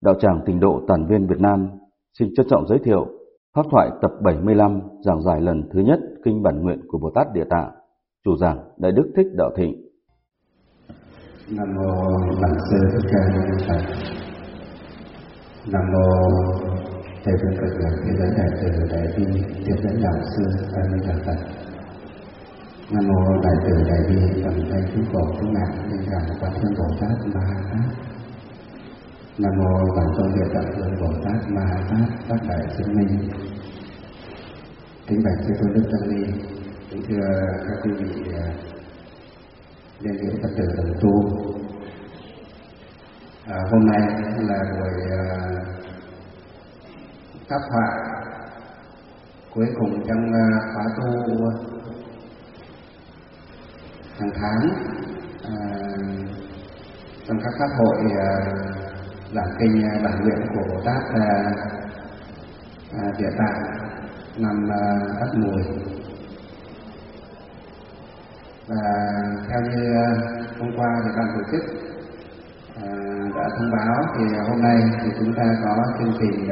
Đạo tràng Tịnh độ Tản Viên Việt Nam xin trân trọng giới thiệu pháp thoại tập 75 giảng giải lần thứ nhất kinh bản nguyện của Bồ Tát Địa Tạng. Chủ giảng Đại Đức Thích Đạo Thịnh. Nam mô Bổn Sư Thích Ca Mâu Ni Phật. Nam mô Thầy Phương Cực Lạc Thế Giới Đại Từ Đại Bi Tiếp Dẫn Đạo Sư A Di Đà Phật. Nam mô Đại Từ Đại Bi Tầm Tay Chú Cổ Chú Nạn Linh Cảm Quán Thiên Bồ Tát Ma Ha Tát. Nam mô Bản Tôn Địa Tạng Vương Bồ Tát Ma Ha Tát Bát Đại Chứng Minh. Kính bạch sư tôn đức tăng ni, kính thưa các quý vị liên hữu Phật tử đồng tu. Hôm nay là buổi pháp thoại cuối cùng trong khóa tu hàng tháng trong các pháp hội giảng kinh bản nguyện của Bồ Tát Địa Tạng năm Ất Mùi. Và theo như hôm qua thì ban tổ chức đã thông báo thì hôm nay thì chúng ta có chương trình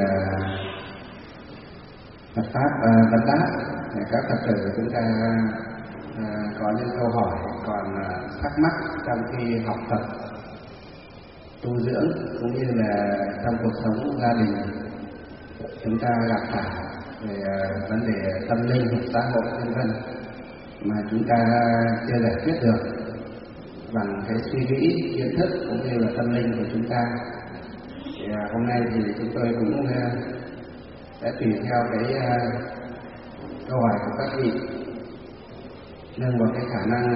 Phật pháp vấn đáp để các Phật tử chúng ta có những câu hỏi còn thắc mắc trong khi học tập tu dưỡng cũng như là trong cuộc sống gia đình chúng ta gặp phải về vấn đề tâm linh, xã hội vân vân mà chúng ta chưa giải quyết được bằng cái suy nghĩ, kiến thức cũng như là tâm linh của chúng ta. Thì hôm nay thì chúng tôi cũng sẽ tùy theo cái câu hỏi của các vị, nâng vào cái khả năng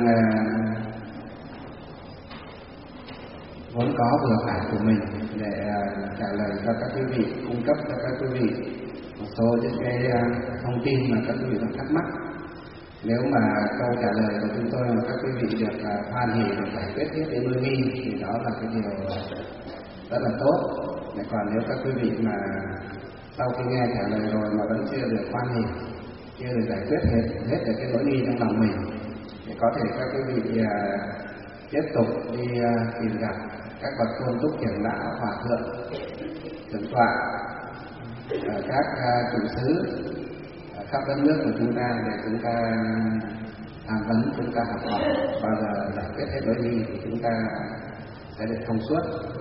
vốn có vừa phải của mình để trả lời cho các quý vị, cung cấp cho các quý vị một số những cái thông tin mà các quý vị đang thắc mắc. Nếu mà câu trả lời của chúng tôi mà các quý vị được hoan hỉ và giải quyết hết đến mưa nghi thì đó là cái điều rất là tốt. Còn nếu các quý vị mà sau khi nghe trả lời rồi mà vẫn chưa được hoan hỉ, chưa được giải quyết hết được cái nỗi nghi trong lòng mình, thì có thể các quý vị tiếp tục đi tìm gặp các bậc tôn túc trưởng lão, hòa thượng, thượng tọa, các chủ xứ khắp đất nước của chúng ta để chúng ta tham vấn, chúng ta học hỏi. Bao giờ giải quyết hết nỗi nghi thì chúng ta sẽ được thông suốt.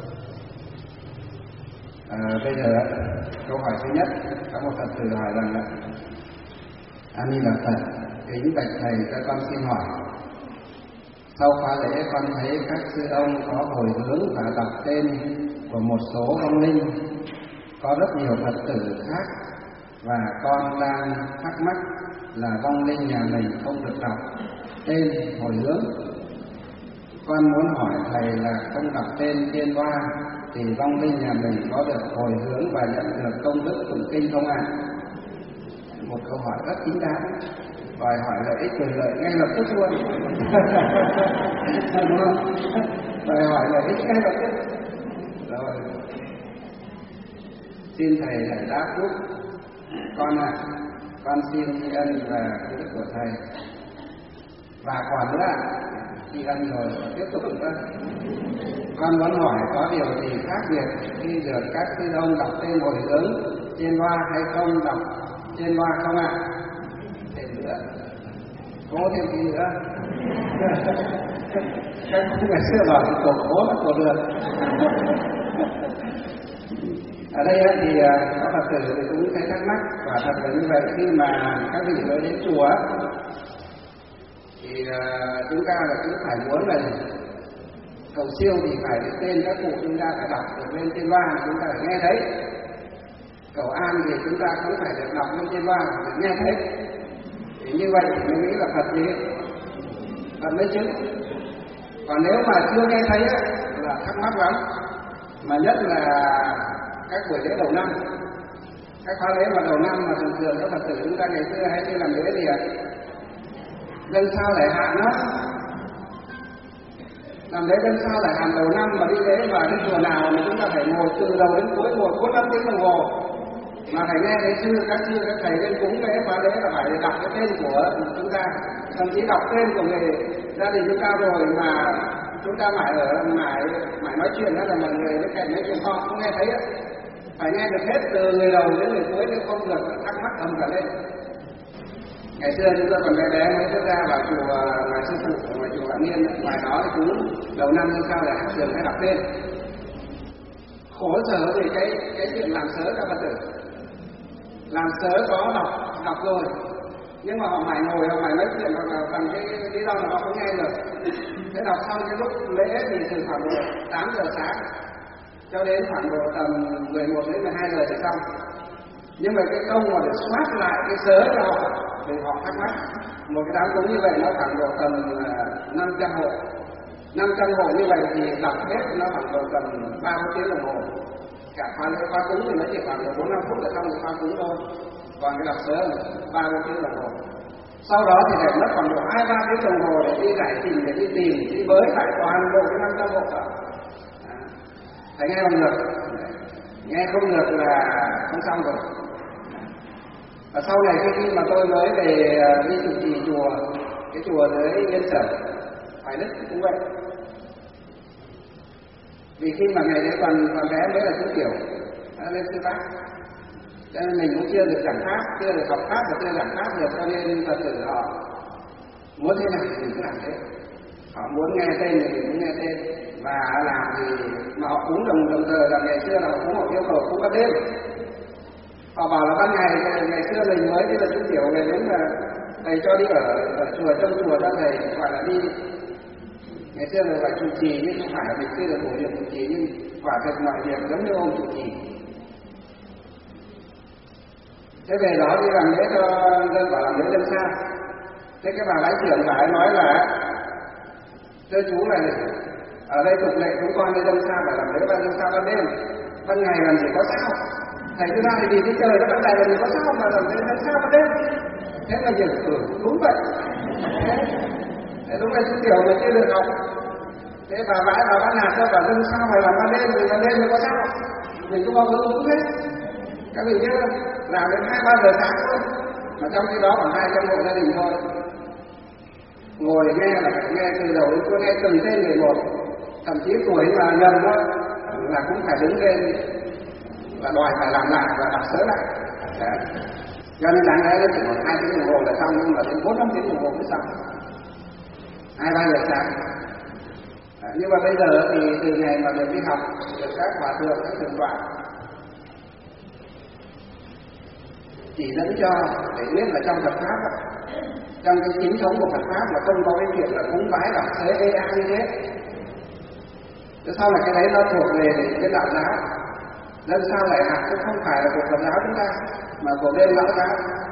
Bây giờ câu hỏi thứ nhất, có một Phật tử hỏi rằng là: A Di Đà Phật, kính bạch thầy, cho con xin hỏi, sau khóa lễ con thấy các sư ông có hồi hướng và đọc tên của một số vong linh, có rất nhiều Phật tử khác, và con đang thắc mắc là vong linh nhà mình không được đọc tên hồi hướng. Con muốn hỏi thầy là không đọc tên trên loa thì vong linh nhà mình có được hồi hướng và nhận được công đức tụng kinh không ạ? Một câu hỏi rất chính đáng, đòi hỏi lợi ích quyền lợi ngay lập tức luôn. Đúng không? Đòi hỏi lợi ích ngay lập tức. Rồi, xin thầy giải đáp giúp con ạ. Con xin tri ân và công đức của thầy. Và còn nữa, tri ân rồi tiếp tục nữa. Con muốn hỏi có điều gì khác biệt khi được các sư ông đọc tên hồi hướng trên loa hay không đọc trên loa không ạ? Thêm nữa, cố thêm tí nữa. Các cụ ngày xưa bảo cổ cố là cổ được. Ở đây thì có Phật tử thì cũng thấy thắc mắc, và thật là như vậy. Khi mà các vị mới đến chùa thì chúng ta là cũng phải muốn là cầu siêu thì phải đến tên các cụ chúng ta phải đọc được lên trên loa, chúng ta phải nghe thấy. Cầu an thì chúng ta cũng phải được đọc lên trên loa để nghe thấy. Thì như vậy thì mình nghĩ là Phật gì? Phật mới chứng. Còn nếu mà chưa nghe thấy là thắc mắc lắm. Mà nhất là các buổi lễ đầu năm, các khóa lễ vào đầu năm mà thường các Phật tử chúng ta ngày xưa hay đi làm lễ gì ạ? Dân sao lại hạn đó. Làm lễ dân sao lại hạn đầu năm mà đi lễ vào đến chùa nào mà chúng ta phải ngồi từ đầu đến cuối ngồi 4-5 tiếng đồng hồ. Mà phải nghe thấy các sư, các thầy lên cúng lễ khóa lễ là phải đọc cái tên của chúng ta, thậm chí đọc tên của người gia đình chúng ta rồi mà chúng ta mãi nói chuyện đó là mọi người bên cạnh nói chuyện họ không nghe thấy á, phải nghe được hết từ người đầu đến người cuối, nếu không được thắc mắc ầm cả lên. Ngày xưa chúng tôi còn bé mới bước ra vào chùa ngoài sư phụ, ngoài chùa Vạn Niên, ngoài đó thì cũng đầu năm như sao là hát trường hay đọc tên. Khổ sở vì cái chuyện làm sớ các Phật tử. Làm sớ có đọc rồi, nhưng mà họ mãi ngồi, họ mãi nói chuyện, hoặc là bằng cái lý do là họ không nghe được. Thế đọc xong cái lúc lễ thì từ khoảng độ 8 giờ sáng cho đến khoảng độ tầm 11 đến 12 giờ thì xong. Nhưng mà cái công mà để soát lại cái sớ cho họ thì họ thắc mắc. Một cái đám cúng như vậy nó khoảng độ tầm 500 hộ. 500 hộ như vậy thì đọc hết nó khoảng độ tầm 3-4 tiếng đồng hồ. Cả khóa cúng thì nó chỉ khoảng độ 4-5 phút là xong rồi khóa cúng thôi. Còn cái đọc sớ là 3-4 tiếng đồng hồ. Sau đó thì phải mất khoảng độ 2-3 tiếng đồng hồ để đi giải trình, để đi tìm, đi bới lại toàn bộ cái 500 hộ đó. Phải nghe không được. Nghe không được là không xong rồi. Và sau này khi mà tôi mới về đi trụ trì chùa, cái chùa dưới Yên Sở, Hoài Đức cũng vậy. Vì khi mà ngày đấy còn bé mới là chú tiểu, đã lên sư bác, cho nên mình cũng chưa được giảng pháp, chưa được học pháp và chưa giảng pháp được, cho nên Phật tử họ muốn thế nào thì mình cứ làm thế. Họ muốn nghe tên thì mình cũng nghe tên, và làm thì mà họ cúng đồng thời là ngày xưa là họ cúng, họ yêu cầu cúng ban đêm. Họ bảo là ban ngày xưa mình mới đi là chú tiểu về đến là thầy cho đi ở chùa, trong chùa cho thầy gọi là đi. Ngày xưa là phải trụ trì, nhưng không phải là mình chưa được bổ nhiệm trụ trì, nhưng quả thực mọi việc giống như ông trụ trì. Thế về đó đi làm lễ cho dân, bảo làm lễ dân sao. Thế cái bà lái trưởng bà ấy nói là thưa chú này, ở đây tục lệ chúng con đi dân sao phải làm lễ ban dân sao ban đêm, ban ngày làm gì có sao. Thầy cứ ra thì vì cái trời nó ban ngày làm gì có sao mà làm lễ dân sao ban đêm. Thế mà giờ đúng vậy. Thế đúng là chú tiểu mà chưa được học. Thế bà vãi bà bắt nạt cho bà dân sao phải làm ban đêm, vì ban đêm mới có sao. Mình cũng bao giờ đúng hết. Các vị biết không? Làm đến 2-3 giờ sáng thôi. Mà trong khi đó khoảng 200 hộ gia đình thôi. Ngồi nghe là phải nghe từ đầu đến cuối, nghe từng tên người một. Thậm chí tuổi mà nhầm thôi là cũng phải đứng lên và đòi phải làm lại và đọc sớ lại. Đấy. Cho nên đáng lẽ nó chỉ khoảng 2 tiếng đồng hồ là xong, nhưng mà đến 4-5 tiếng đồng hồ mới xong. 2-3 giờ sáng. Nhưng mà bây giờ thì từ ngày mà được đi học, được các hòa thượng, các thượng tọa chỉ dẫn cho để biết là trong Phật pháp, trong cái chính thống của Phật pháp là không có cái chuyện là cúng bái đọc thế AI như thế. Thế sau là cái đấy nó thuộc về cái đạo giáo. Nên sao lại học chứ không phải là của Phật giáo chúng ta, mà của bên lão giáo.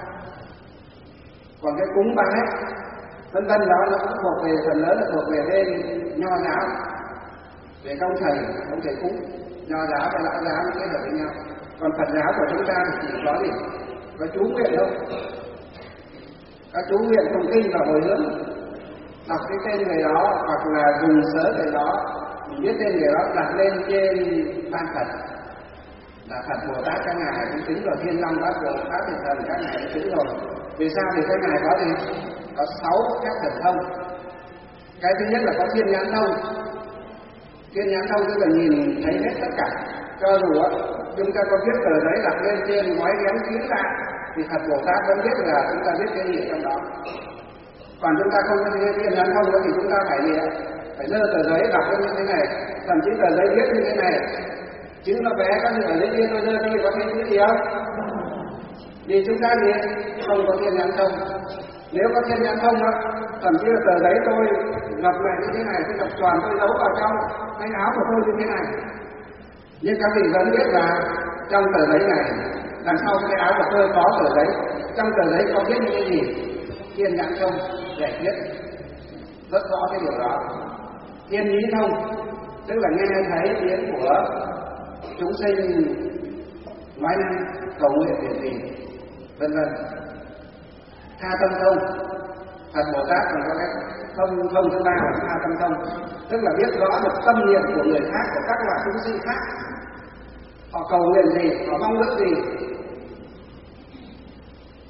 Còn cái cúng bái vân vân đó nó cũng thuộc về, phần lớn là thuộc về bên nho giáo, về ông thầy cúng. Nho giáo và lão giáo kết hợp với nhau. Còn Phật giáo của chúng ta thì chỉ có gì? Có chú nguyện thôi. Các chú nguyện tụng kinh và hồi hướng, đọc cái tên người đó hoặc là dùng sớ người đó, mình biết tên người đó đặt lên trên ban Phật. Là Phật Bồ Tát các ngài cũng tính rồi, Thiên Long Bát Bồ Tát Thiền Thần các ngài cũng tính rồi. Vì sao? Vì các ngài có gì? Có 6 các thần thông. Cái thứ nhất là có thiên nhãn thông. Thiên nhãn thông tức là nhìn thấy hết tất cả. Cho dù chúng ta có viết tờ giấy đặt lên trên gói ghém kín lại thì Phật Bồ Tát vẫn biết là chúng ta viết cái gì trong đó. Còn chúng ta không có thiên nhãn thông thì chúng ta phải gì ạ? Phải giơ tờ giấy đặt lên như thế này, thậm chí tờ giấy viết như thế này. Chứ nó bé có gì ở dưới kia tôi giơ tôi có thấy cái gì không? Vì chúng ta gì? Không có thiên nhãn thông. Nếu có thiên nhãn thông đó, thậm chí là tờ giấy tôi lập lại như thế này, tôi tập toàn tôi giấu vào trong cái áo của tôi như thế này. Nhưng các vị vẫn biết là trong tờ giấy này, đằng sau cái áo của tôi có tờ giấy, trong tờ giấy có viết những cái gì? Thiên nhãn thông giải quyết rất rõ cái điều đó. Thiên nhĩ thông tức là nghe thấy tiếng của chúng sinh nói năng, cầu nguyện việc gì, vân vân. Tha tâm thông, Phật Bồ Tát còn có cái thông thứ ba là tha tâm thông, tức là biết rõ được tâm niệm của người khác, của các loại chúng sinh khác. Họ cầu nguyện gì, họ mong ước gì.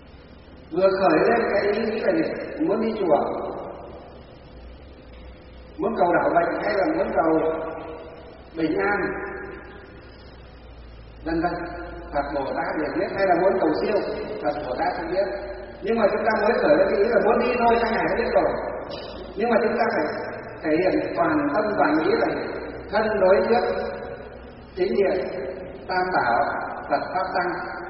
Vừa khởi lên cái ý nghĩ là gì? Muốn đi chùa. muốn cầu đảo bệnh hay là muốn cầu bình an, vân vân, Phật Bồ Tát đều biết, hay là muốn cầu siêu, Phật Bồ Tát cũng biết. Nhưng mà chúng ta mới khởi lên cái ý là muốn đi thôi, sang Ngài đã biết rồi. Nhưng mà chúng ta phải thể hiện toàn tâm toàn ý là thân đối trước chính điện Tam Bảo Phật Pháp Tăng,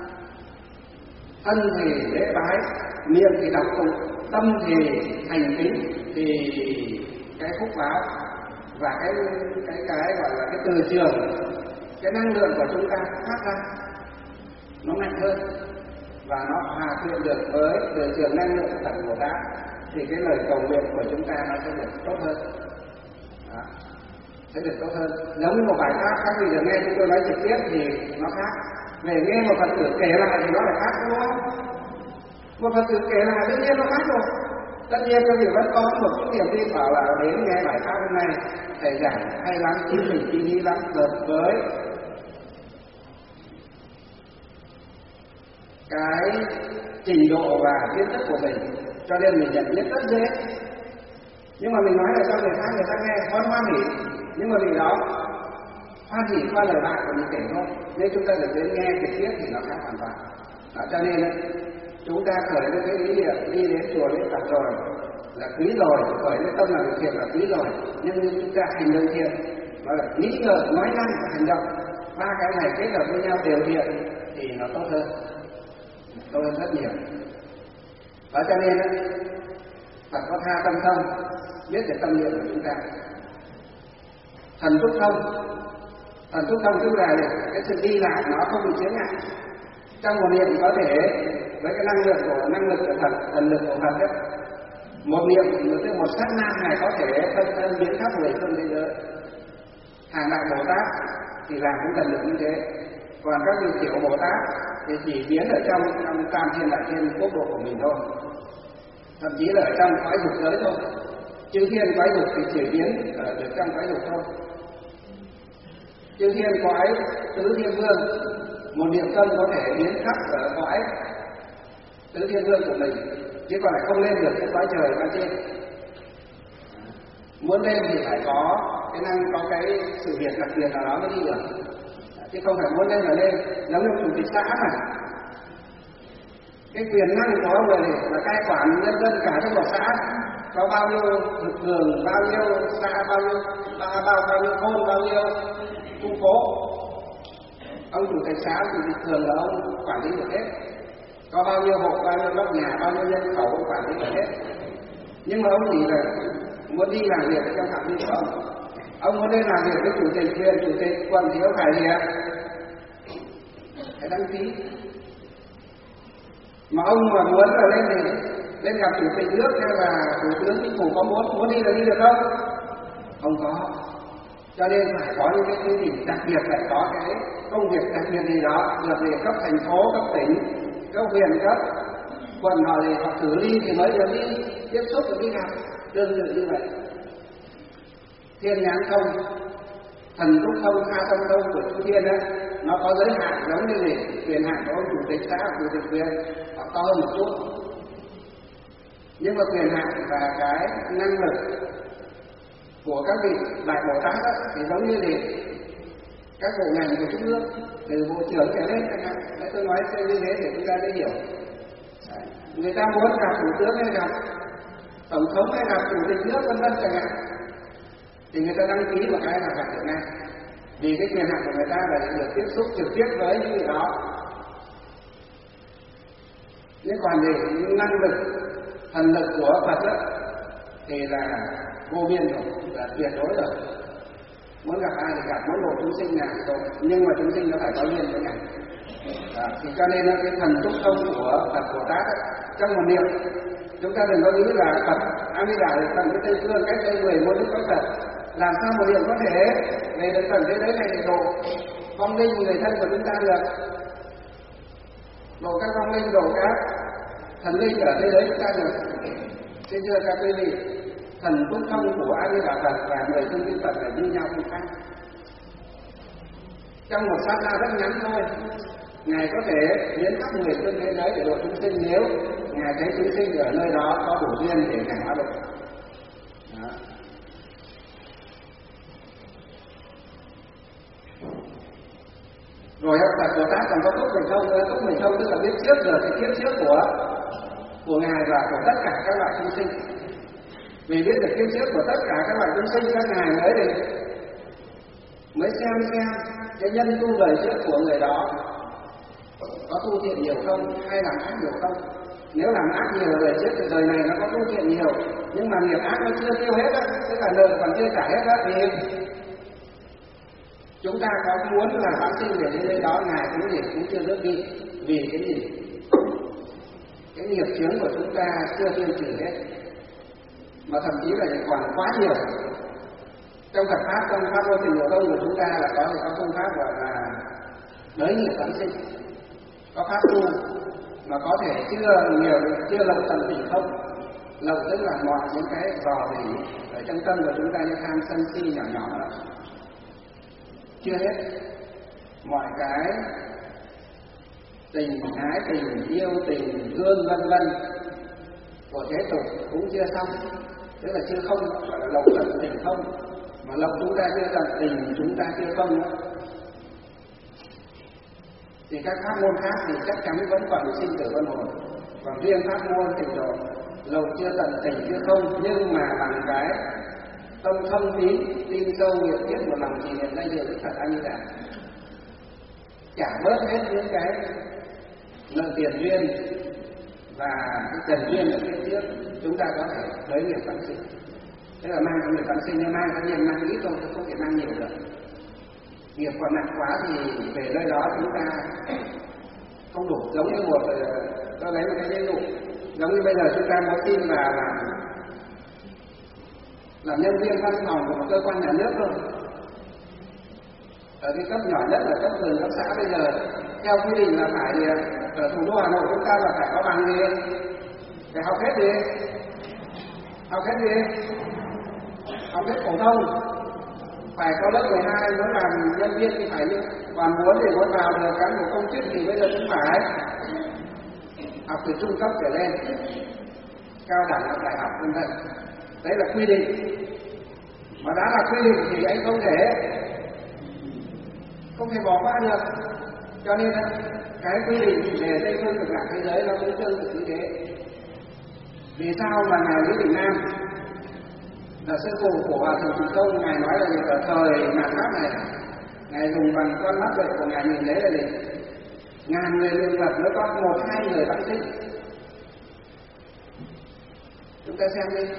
thân thì lễ bái, miệng thì đọc tụng, tâm thì thành kính, thì cái phúc báo và cái gọi là cái từ trường, cái năng lượng của chúng ta phát ra nó mạnh hơn và nó hòa quyện được với từ trường năng lượng của Phật Bồ Tát, thì cái lời cầu nguyện của chúng ta nó sẽ được tốt hơn. Đó, sẽ được tốt hơn. Giống như một bài pháp các vị được nghe chúng tôi nói trực tiếp thì nó khác, về nghe một Phật tử kể lại thì nó lại khác, đúng không? Một Phật tử kể lại đương nhiên nó khác rồi. Tất nhiên các vị vẫn có một chút niềm tin bảo là đến nghe bài pháp hôm nay thầy giảng hay lắm, chính mình chi lý lắm, hợp với cái trình độ và kiến thức của mình, cho nên mình nhận biết rất dễ. Nhưng mà mình nói là cho người ta nghe hoan hỉ, nhưng mà vì đó hoan hỉ qua lời bạn của mình kể thôi, nếu chúng ta được đến nghe trực tiếp thì nó khác hoàn toàn. Cho nên chúng ta khởi lên cái ý niệm đi đến chùa lễ Phật rồi là quý rồi, khởi lên tâm làm thiện là quý rồi, nhưng chúng ta hành động thiện, nói là nghĩ ngợi, nói năng và hành động, ba cái này kết hợp với nhau đều thiện thì nó tốt hơn rất nhiều. Đó cho nên Phật có tha tâm thông, biết được tâm niệm của chúng ta. Thần túc thông tức là cái sự đi lại nó không bị chướng ngại. Trong một niệm có thể với cái năng lực của Phật, thần lực của Phật ấy, một niệm một sát na này có thể phân thân biến khắp mười phương thế giới. Hàng đại Bồ Tát thì làm cũng thần lực như thế, còn các vị tiểu Bồ Tát thì chỉ biến ở trong tam thiên đại thiên quốc độ của mình thôi, thậm chí là ở trong cõi dục giới thôi. Chư thiên cõi dục thì chỉ biến ở được trong cõi dục thôi. Chư thiên cõi tứ thiên vương, một niệm tâm có thể biến khắp ở cõi tứ thiên vương của mình, chứ còn lại không lên được cái cõi trời bên trên. Muốn lên thì phải có cái sự việc đặc biệt nào đó mới đi được, chứ không phải muốn lên là lên. Giống như chủ tịch xã mà, cái quyền năng của ông này là cai quản nhân dân cả trong một xã, có bao nhiêu lực lượng, bao nhiêu xã, bao nhiêu thôn, bao nhiêu khu phố, ông chủ tịch xã, chủ tịch phường là ông quản lý được hết. Có bao nhiêu hộ, bao nhiêu góc nhà, bao nhiêu nhân khẩu ông quản lý được hết. Nhưng mà ông chỉ là muốn đi làm việc trong phạm vi của ông. Ông muốn lên làm việc với chủ tịch huyện, chủ tịch quận thì ông phải gì ạ? Phải đăng ký. Mà ông mà muốn là lên gặp chủ tịch nước hay là thủ tướng chính phủ có muốn đi là đi được không? Không có. Cho nên phải có những cái gì đặc biệt, phải có cái công việc đặc biệt gì đó, được về cấp thành phố, cấp tỉnh, cấp huyện, cấp quận họ thì họ xử lý thì mới được đi tiếp xúc được đi gặp, tương tự như vậy. Thiên nhãn thông, thần túc thông, tha tâm thông của chư thiên đó, nó có giới hạn giống như này, quyền hạn của ông chủ tịch xã, chủ tịch huyện họ to hơn một chút. Nhưng mà quyền hạn và cái năng lực của các vị đại Bồ Tát đó, thì giống như này, các bộ ngành của trung ương, từ bộ trưởng trở lên chẳng hạn. Đấy, tôi nói như thế để chúng ta dễ hiểu. Đấy, người ta muốn gặp thủ tướng hay gặp tổng thống hay gặp chủ tịch nước vân vân chẳng hạn, thì người ta đăng ký một cái là gặp được ngay, vì cái quyền hạn của người ta là để được tiếp xúc trực tiếp với những người đó. Nhưng còn về năng lực, thần lực của Phật đó, thì là vô biên rồi, là tuyệt đối rồi. Muốn gặp ai thì gặp, muốn độ chúng sinh nào thì độ, nhưng mà chúng sinh nó phải có duyên với Ngài. Thì cho nên cái thần túc thông của Phật Bồ Tát ấy, trong một niệm, chúng ta đừng có nghĩ là Phật A Di Đà được tận cái Tây Phương cách đây 10 muôn nước có Phật, làm sao một niệm có thể về được tận thế giới này để độ vong linh người thân của chúng ta được, độ các vong linh, độ các thần linh ở thế giới chúng ta được. Xin thưa các quý vị, thần túc thông của A Di Đà Phật và người thân tín Phật là như nhau không khác. Trong một sát na rất ngắn thôi, Ngài có thể biến khắp người trên thế giới để độ chúng sinh, nếu Ngài thấy chúng sinh ở nơi đó có đủ duyên để Ngài hóa độ. Rồi Phật Bồ Tát còn có túc mình không nữa. Túc mình không tức là biết trước được cái kiếp trước của Ngài và của tất cả các loại chúng sinh. Vì biết được kiếp trước của tất cả các loại chúng sinh, các Ngài mới xem cái nhân tu đời trước của người đó có tu thiện nhiều không hay làm ác nhiều không. Nếu làm ác nhiều đời trước thì đời này nó có tu thiện nhiều, nhưng mà nghiệp ác nó chưa tiêu hết á, tức là nợ còn chưa trả hết á, thì chúng ta có muốn là vãng sinh để đến nơi đó, Ngài cũng chưa rước đi. Vì cái gì? Cái nghiệp chướng của chúng ta chưa tiêu trừ hết, mà thậm chí là còn quá nhiều. Trong Phật pháp, trong pháp vô tình của của chúng ta là có phương pháp gọi là đới nghiệp vãng sinh, có pháp tu mà có thể chưa lậu tận tình không. Lậu tức là mọi những cái dò dỉ ở trong tâm của chúng ta như tham sân si nhỏ nhỏ đó chưa hết, mọi cái tình ái, tình yêu, tình thương vân vân của thế tục cũng chưa xong, tức là chưa không, gọi là lậu tận tình không. Mà lậu chúng ta chưa tận tình, chúng ta chưa không nữa. Thì các pháp môn khác thì chắc chắn vẫn còn sinh tử luân hồi. Còn riêng pháp môn thì rồi lậu chưa tận tình chưa không, nhưng mà bằng cái tâm thông tín, tin sâu nghiệp biết một lòng trì niệm danh hiệu Đức Phật A Di Đà, trả bớt hết những cái nợ tiền duyên và cái trần duyên ở phía trước, chúng ta có thể đới nghiệp vãng sinh. Tức là mang cái nghiệp vãng sinh, nhưng mang cái nghiệp mang ít thôi, không thể mang nhiều được. Nghiệp còn nặng quá thì về nơi đó chúng ta không đủ. Giống như tôi lấy một cái ví dụ, giống như bây giờ chúng ta muốn xin vào làm nhân viên văn phòng của một cơ quan nhà nước thôi. Ở cái cấp nhỏ nhất là cấp phường, cấp xã bây giờ theo quy định là phải ở thủ đô Hà Nội chúng ta là phải có bằng gì, phải học hết gì, học hết phổ thông, phải có lớp 12 muốn làm nhân viên thì phải như, còn muốn thì muốn vào được cán bộ công chức thì bây giờ cũng phải học từ trung cấp trở lên, cao đẳng học đại học vân vân. Đấy là quy định, mà đã là quy định thì anh không thể bỏ qua được. Cho nên cái quy định về Tây phương Cực Lạc thế giới nó cũng tương tự như thế. Vì sao mà Ngài Lý Bình Nam là sư phụ của Hòa Thượng Trì Công, Ngài nói là gì? Ở thời mạt Pháp này, Ngài dùng bằng con mắt vậy của Ngài nhìn thấy là gì? Ngàn người luyện Phật mới có 1-2 người vãng sinh. Chúng ta xem đi,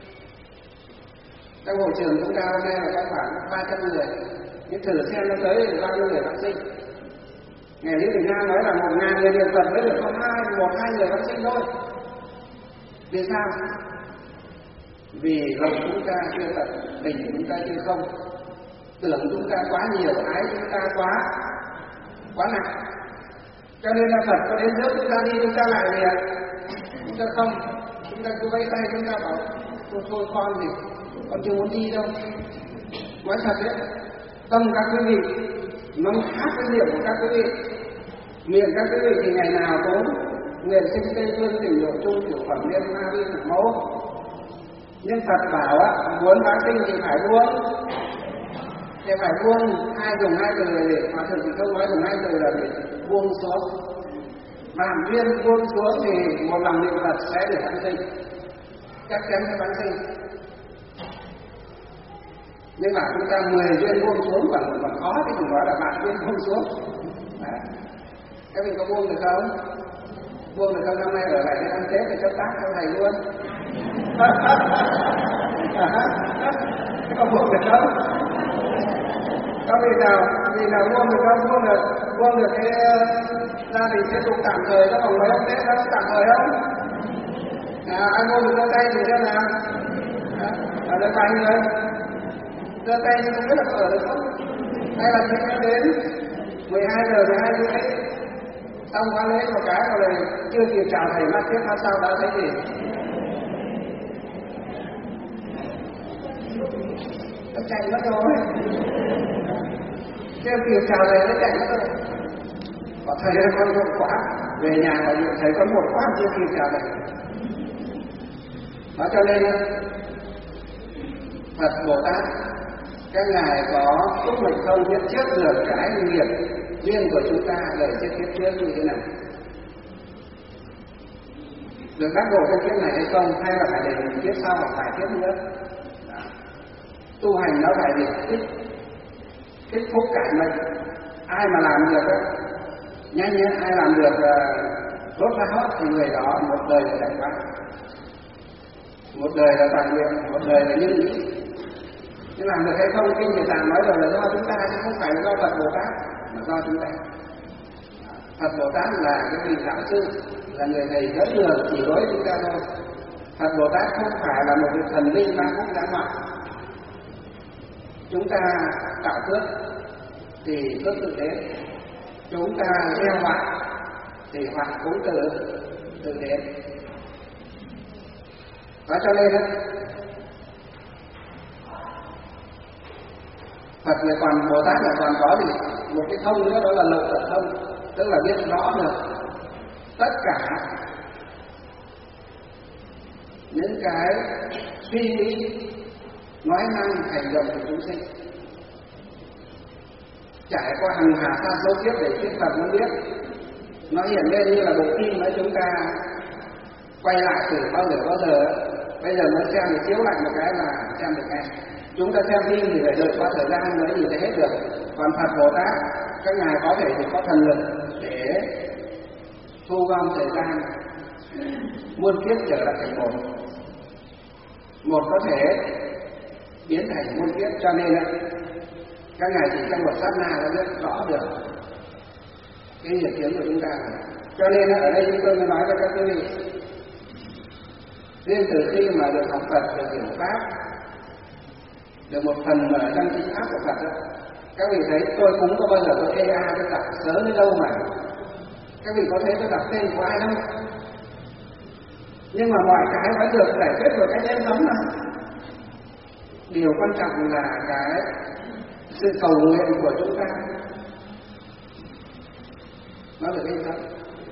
trong hội trường chúng ta hôm nay là có khoảng 300 người, nhưng thử xem nó tới bao nhiêu người vãng sinh. Ngài Lý Bình Nam nói là 1000 người luyện Phật mới được có 1-2 người vãng sinh thôi. Vì sao? Vì lòng chúng ta chưa tận, tình chúng ta chưa không, tưởng chúng ta quá nhiều, ái chúng ta quá nặng. Cho nên là Phật có đến trước chúng ta đi, chúng ta lại gì ạ? Chúng ta không, chúng ta cứ vẫy tay, chúng ta bảo thôi con gì, con chưa muốn đi đâu. Nói thật đấy, tâm các quý vị nó khác cái miệng của các quý vị. Miệng các quý vị thì ngày nào cũng nguyện sinh Tây phương tỉnh độ chung tiểu phẩm liên ma vi thực mẫu. Nhưng Phật bảo á, muốn vãng sinh thì phải buông. Thì phải buông, dùng hai từ để Hòa Thượng Trì Công nói dùng hai từ là để buông xuống. Vạn duyên buông xuống thì một lòng niệm Phật sẽ được vãng sinh, chắc chắn sẽ vãng sinh. Nhưng mà chúng ta 10 duyên buông xuống còn khó thì cũng nói là vạn duyên buông xuống. Các vị có buông được không? Buông được không? Năm nay ở lại để ăn Tết thì chấp tác theo thầy luôn. Có buông được không? Có vị nào buông được không? Buông được cái gia đình tiếp tục tạm thời trong vòng mấy hôm Tết đó, tạm thời không? Ai buông được giơ tay thì xem nào. Ở đây vài người giơ tay nhưng không biết là có ở được không? Hay là chúng ta đến 12 giờ 12 rưỡi xong qua lễ một cái rồi chưa kịp chào thầy mắt tiếp mắt sau đã thấy gì? Nó chạy mất rồi. Chưa kịp chào thầy nó chạy mất rồi. Có thầy ơi con một quá, về nhà và thầy có một quá chưa kịp chào thầy. Đó cho nên Phật Bồ Tát các ngài có túc mệnh không biết trước được cái nghiệp duyên của chúng ta đời kiếp trước như thế nào, được đắc độ trong kiếp này hay không, hay là phải để kiếp sau hoặc vài kiếp nữa. Đó. Tu hành nó phải gì? Tích phúc cải mệnh. Ai mà làm được nhanh nhé, ai làm được tốt ra hết thì người đó một đời là đại bác, một đời là toàn nguyện, một đời là như ý. Nhưng làm được hay không, kinh Địa Tạng nói rồi là do chúng ta, chứ không phải là do Phật Bồ Tát, mà do chúng ta. Phật Bồ Tát là cái vị giáo sư, là người thầy dẫn đường chỉ lối chúng ta thôi. Phật Bồ Tát không phải là một vị thần linh ba quốc giáng mặt. Chúng ta tạo phước thì phước tự đến, chúng ta gieo họa thì họa cũng tự đến. Và cho nên đó, Phật lại còn, Bồ Tát lại còn có gì? Một cái thông nữa, đó là lộ tận thông, tức là biết rõ được tất cả những cái suy nghĩ, nói năng, hành động của chúng sinh. Trải qua hàng hà sa số kiếp để thuyết Phật mới biết. Nó hiện lên như là bộ phim mà chúng ta quay lại từ bao giờ. Bây giờ mới xem thì chiếu lại một cái là xem được ngay. Chúng ta xem phim thì phải đợi qua thời gian mới nhìn thấy hết được. Còn Phật Bồ Tát, các ngài có thể thì có thần lực để thu gom thời gian muôn kiếp trở lại thành một. Một có thể biến thành muôn kiếp, cho nên các ngài chỉ trong một sát na đã biết rõ được cái nghiệp chướng của chúng ta. Cho nên ở đây chúng tôi mới nói với các quý vị, riêng từ khi mà được học Phật, được hiểu Pháp, được một phần ở trong chính pháp của Phật đó, các vị thấy tôi cũng có bao giờ tôi tôi đọc sớ đến đâu mà các vị có thấy tôi đọc tên của ai đâu, nhưng mà mọi cái vẫn được giải quyết một cách êm thấm mà. Điều quan trọng là cái sự cầu nguyện của chúng ta nó được êm thấm.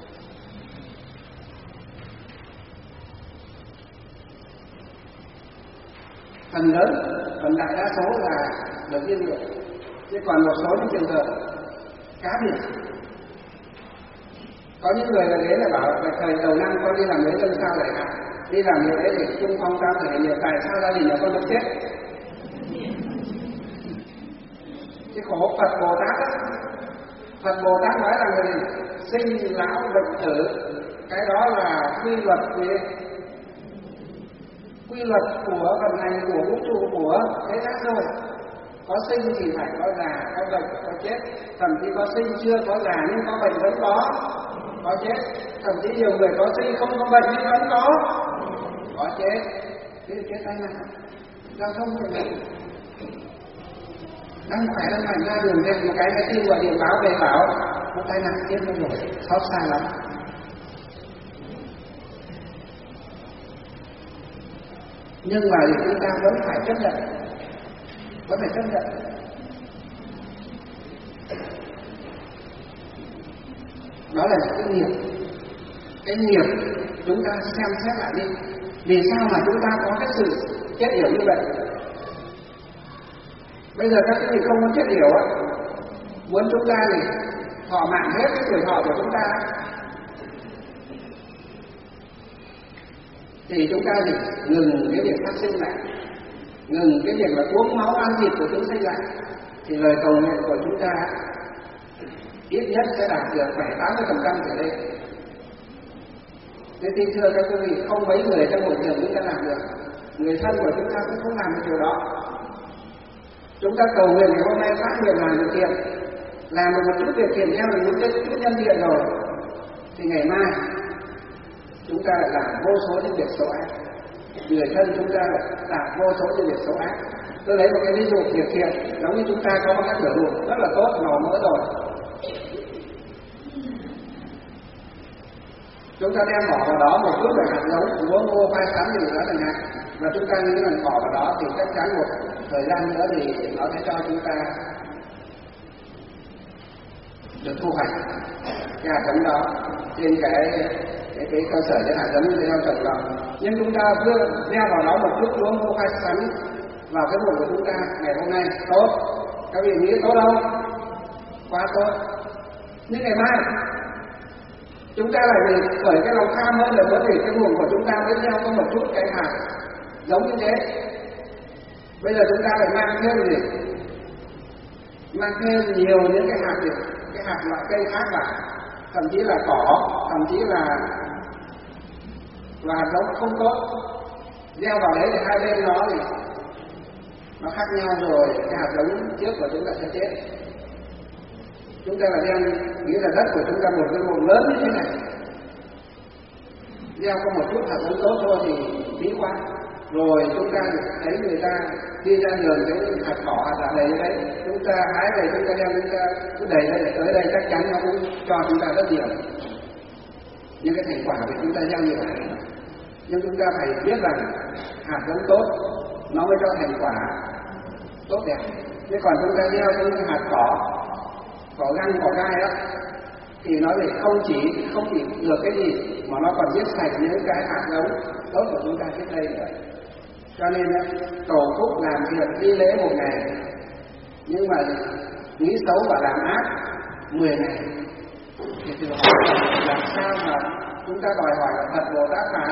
Phần lớn, phần đại đa số là được yên nguyện, chứ còn một số những trường hợp cá biệt. Có những người là đấy là bảo là thời đầu năm con đi làm mấy lần sao lại hại, đi làm nhiều đấy để chung phong trao thể hiện tại sao gia đình nhà con được chết. Cái khổ Phật Bồ Tát á, Phật Bồ Tát nói là người sinh lão bệnh tử, cái đó là quy luật quy luật của vận hành của vũ trụ của thế gian rồi. Có sinh thì phải có già, có bệnh, có chết. Thậm chí có sinh chưa có già nhưng có bệnh vẫn có chết. Thậm chí nhiều người có sinh không có bệnh nhưng vẫn có chết. Thế chết tai nạn giao thông của mình. Đang khỏe đang mạnh ra đường lên một cái máy tin gọi điện báo về bảo có tai nạn chết rồi, xót xa lắm. Nhưng mà chúng ta vẫn phải chấp nhận, đó là cái nghiệp chúng ta xem xét lại đi, vì sao mà chúng ta có cái sự chết yểu như vậy. Bây giờ các quý vị không muốn chết yểu á, muốn chúng ta thì thọ mạng hết cái tuổi thọ của chúng ta, thì chúng ta thì ngừng cái việc phát sinh lại, ngừng cái việc là uống máu ăn thịt của chúng sinh lại, thì lời cầu nguyện của chúng ta ít nhất sẽ đạt được 70-80% trở lên. Nên tin thưa các quý vị, không mấy người trong hội trường chúng ta làm được, người thân của chúng ta cũng không làm được điều đó. Chúng ta cầu nguyện ngày hôm nay phát nguyện làm việc thiện, làm được một chút việc thiện theo được những chút nhân thiện rồi, thì ngày mai chúng ta lại làm vô số những việc xấu ác. Người thân chúng ta lại làm vô số những việc xấu ác. Tôi lấy một cái ví dụ việc thiện, giống như chúng ta có một cái cửa ruộng rất là tốt, màu mỡ rồi. Chúng ta đem bỏ vào đó một chút để hạt giống, lúa ngô khoai sắn gì đó chẳng hạn, và chúng ta nghĩ rằng bỏ vào đó thì chắc chắn một thời gian nữa thì nó sẽ cho chúng ta được thu hoạch cái hạt giống đó trên cái cơ sở cái hạt giống gieo trồng đó. Nhưng chúng ta vừa gieo vào đó một chút lúa ngô khoai sắn vào cái ruộng của chúng ta ngày hôm nay tốt, các vị nghĩ tốt không? Quá tốt. Nhưng ngày mai chúng ta lại khởi cái lòng tham hơn là bởi vì cái nguồn của chúng ta mới gieo có một chút cái hạt giống như thế. Bây giờ chúng ta lại mang thêm gì? Mang thêm nhiều những cái hạt loại cây khác vào, thậm chí là cỏ, thậm chí là hạt giống không tốt gieo vào đấy, thì hai bên nó khác nhau rồi cái hạt giống trước của chúng ta sẽ chết. Chúng ta là đang nghĩ là đất của chúng ta một cái vùng lớn như thế này, gieo có một chút hạt giống tốt thôi thì phí quá. Rồi chúng ta thấy người ta đi ra đường thấy hạt cỏ hạt dạ đầy đấy, chúng ta hái về chúng ta đem chúng ta cứ đầy đây để tới đây chắc chắn nó cũng cho chúng ta rất nhiều những cái thành quả của chúng ta gieo như vậy. Nhưng chúng ta phải biết rằng hạt giống tốt nó mới cho thành quả tốt đẹp. Thế còn chúng ta gieo những hạt cỏ găng cỏ gai đó thì nó lại không chỉ được cái gì mà nó còn giết sạch những cái hạt giống tốt của chúng ta trước đây nữa. Cho nên cầu phúc làm việc đi lễ một ngày, nhưng mà nghĩ xấu và làm ác 10 ngày. Thì từ hỏi làm sao mà chúng ta đòi hỏi là Phật Bồ Tát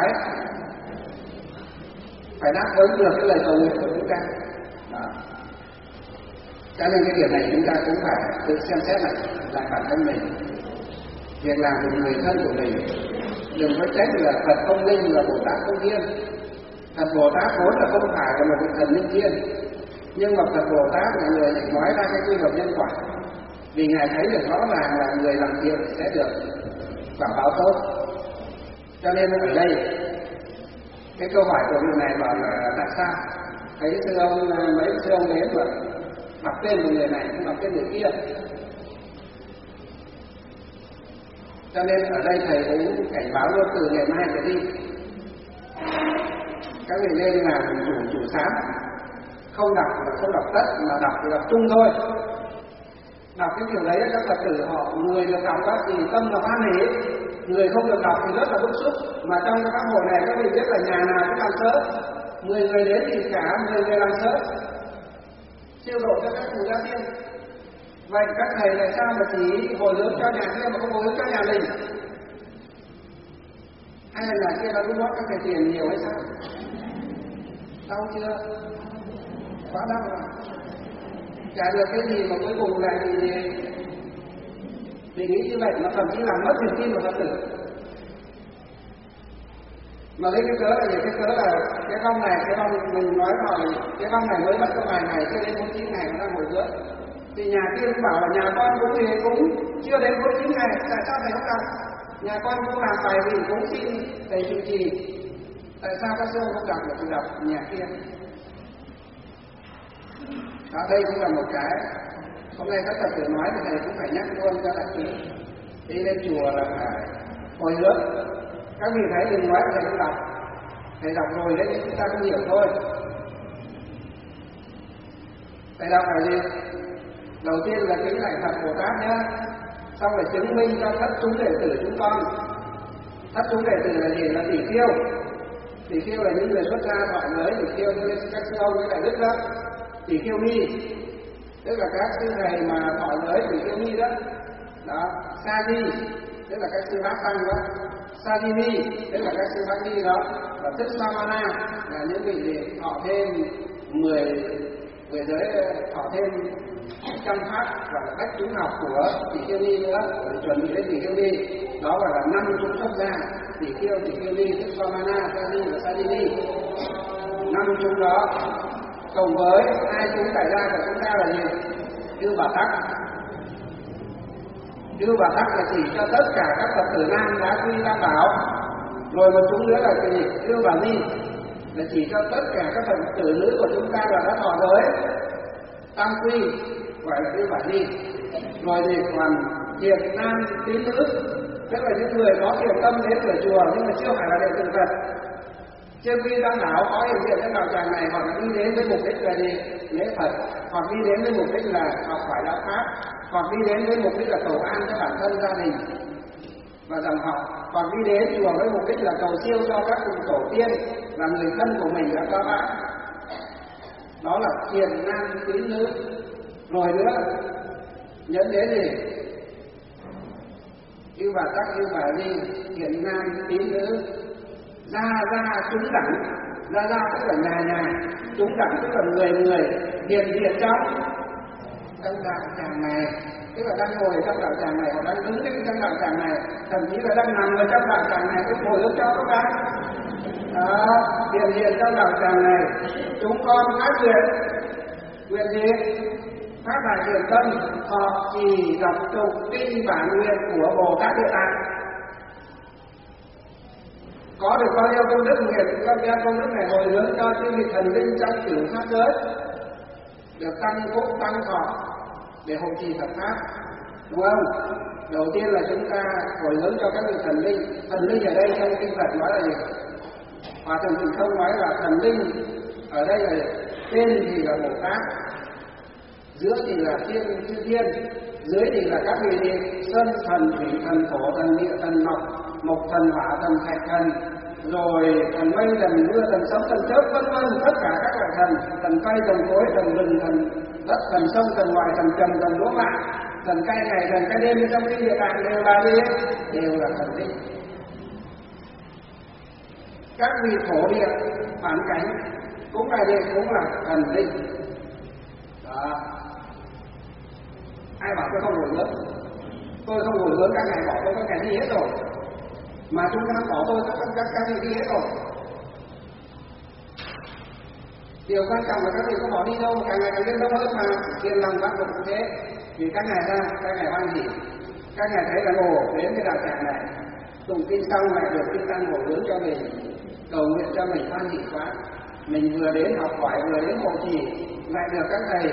phải đáp ứng được cái lời cầu nguyện của chúng ta. Đó. Cho nên cái điều này chúng ta cũng phải tự xem xét lại bản thân mình. Việc làm của người thân của mình, đừng có trách là Phật không linh và Bồ Tát không thiên. Phật Bồ Tát vốn là không phải là một vị thần linh thiên, nhưng mà Phật Bồ Tát là người nói ra cái quy luật nhân quả, vì ngài thấy được rõ ràng là người làm thiện sẽ được quả báo tốt. Cho nên ở đây cái câu hỏi của người này bảo là tại sao thấy mấy sư ông đến mà đọc tên của người này không đọc tên người kia. Cho nên ở đây thầy cũng cảnh báo luôn từ ngày mai trở đi, các vị nên làm chủ sáng, không đọc tất mà đọc chung thôi. Đọc cái điều đấy các Phật tử họ, người được đọc đó thì tâm là hoan hỉ, người không được đọc thì rất là bức xúc. Mà trong các hội này các vị biết là nhà nào cũng làm sớ, 10 người đến thì cả 10 người làm sớ siêu độ cho các cụ gia tiên. Vậy các thầy tại sao mà chỉ hồi hướng cho nhà kia mà không hồi hướng cho nhà mình? Hay là nhà kia nó đúng góp các thầy tiền nhiều hay sao? Đau chưa? Quá đau rồi. Chả được cái gì mà cuối cùng lại vì nghĩ như vậy nó thậm chí làm mất niềm tin của Phật tử. Mà lấy cái cớ là gì? Cái cớ là cái vong này, cái vong mình nói rồi, cái vong này mới mất có vài ngày, chưa đến 49 ngày nó đang hồi hướng. Thì nhà kia cũng bảo là nhà con cũng chưa đến 49 ngày, tại sao thầy không làm? Nhà con cũng làm bài vì cũng xin thầy trụ trì, tại sao các sư không đọc được thì đọc nhà kia? Đó, đây cũng là một cái hôm nay các Phật tử nói thì thầy cũng phải nhắc luôn cho đại chúng. Đi lên chùa là phải hồi hướng. Các vị thấy đừng nói thầy không đọc, thầy đọc rồi đấy chúng ta không hiểu thôi. Thầy đọc là gì? Đầu tiên là kính lạy Phật Bồ Tát nhé, xong rồi chứng minh cho thất chúng đệ tử chúng con. Thất chúng đệ tử là gì? Là tỷ khưu. Tỷ khưu là những người xuất gia thọ giới, tỷ khưu như các sư ông với đại đức đó. Tỷ khưu ni, tức là các sư thầy mà thọ giới tỷ khưu ni đó. Đó, sa di, tức là các sư bác tăng đó. Sa di ni, tức là các sư bác ni đó. Và tức samana là những vị gì thọ thêm 10 giới, thọ thêm trăm pháp và cách chúng học của tỷ khưu ni nữa, để chuẩn bị đến tỷ khưu ni. Đó gọi là 5 chúng xuất gia: tỷ khưu ni, tức samana, sa di và sa di ni. 5 chúng đó cộng với 2 chúng tại gia của chúng ta là gì? Chư Bà Tắc. Chư Bà Tắc là chỉ cho tất cả các Phật tử nam đã quy tam bảo. Rồi một chúng nữa là cái gì? Chư Bà Ni, là chỉ cho tất cả các Phật tử nữ của chúng ta là đã thọ giới tam quy, gọi là Chư Bà Ni. Rồi thì còn thiện nam tín nữ, tức là những người có thiện tâm đến cửa chùa nhưng mà chưa phải là đệ tử Phật, chưa quy tam bảo, có hiện diện trong đạo tràng này, hoặc là đi đến với mục đích là gì? Lễ Phật, hoặc đi đến với mục đích là học hỏi đạo pháp, hoặc đi đến với mục đích là cầu an cho bản thân gia đình và dòng họ, hoặc đi đến chùa với mục đích là cầu siêu cho các cụ tổ tiên là người thân của mình đã qua bác. Đó là thiện nam tín nữ. Rồi nữa nhấn đến gì? yêu bà tắc, yêu bà Ly, hiện nam, tín nữ, gia chúng đẳng, gia tức là nhà, chúng đẳng tức là người, hiện trong đạo tràng này, tức là đang ngồi trong đạo tràng này, hoặc đang đứng trong đạo tràng này, thậm chí là đang nằm ở trong đạo tràng này, tôi ngồi giúp cho các bạn. Đó, hiện trong đạo tràng này, chúng con phát nguyện gì? Phát đại nguyện tâm, họ chỉ đọc tụng kinh bản nguyện của Bồ Tát Địa Tạng. Có được bao nhiêu công đức nguyện, công đức này hồi hướng cho chư vị thần linh trong cửu pháp giới, được tăng phúc tăng thọ để hộ trì Phật pháp, đúng không? Đầu tiên là chúng ta hồi hướng cho các vị thần linh ở đây trong kinh Phật nói là gì? Hòa Thượng Tịnh Không nói là thần linh ở đây là trên thì là Bồ Tát, giữa thì là chư thiên, dưới thì là các vị sơn thần, thủy thần, thổ thần, địa thần, mộc thần, hỏa thần, thạch thần, rồi thần mây, thần mưa, thần sấm, thần chớp, vân vân, tất cả các loại thần cây, thần cối, thần rừng, thần đất, thần sông, thần ngoại, thần trầm, thần lúa mạ, thần cây ngày, thần cây đêm trong kinh Địa Tạng đều là gì? Đều là thần linh. Các vị thổ địa phản cảnh cũng là thần linh. Đó. Ai bảo tôi không hồi hướng? Tôi không hồi hướng, các ngài bỏ tôi, các ngài đi hết rồi. Mà chúng ta bỏ tôi, các vị đi hết rồi. Điều quan trọng là các vị có bỏ đi đâu, càng ngày càng yên tâm hơn mà. Yên lòng bác cũng thế. Vì các ngài ra, các ngài hoan hỉ, các ngài thấy là đến cái đạo tràng này, tụng kinh xong lại được kinh tăng hồi hướng cho mình, cầu nguyện cho mình hoan hỉ quá. Mình vừa đến học hỏi, vừa đến hộ trì, lại được các thầy,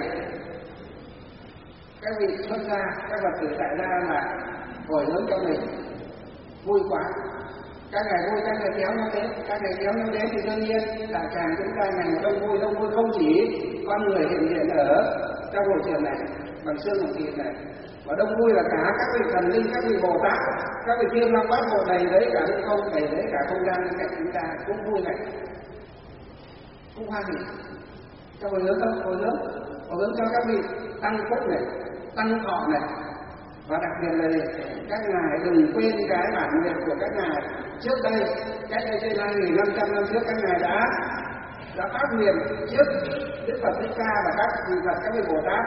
các vị xuất gia, các Phật tử tại gia mà hồi hướng cho mình, vui quá. Các ngài vui, các ngài kéo nhau đến, thì đương nhiên đạo tràng chúng ta ngày một đông vui không chỉ con người hiện diện ở trong hội trường này bằng xương bằng thịt này, mà đông vui là cả các vị thần linh, các vị Bồ Tát, các vị Thiên Long Bát Bộ đầy đấy cả hư không, đầy đấy cả không gian bên cạnh chúng ta cũng vui này, cũng hoan hỉ. Cho hồi hướng cho các vị tăng phúc này, tăng thọ này. Và đặc biệt là các ngài đừng quên cái bản nguyện của các ngài trước đây, cách đây trên 2.500 năm trước, các ngài đã phát nguyện trước Đức Phật Thích Ca và các vị Phật, các vị Bồ Tát.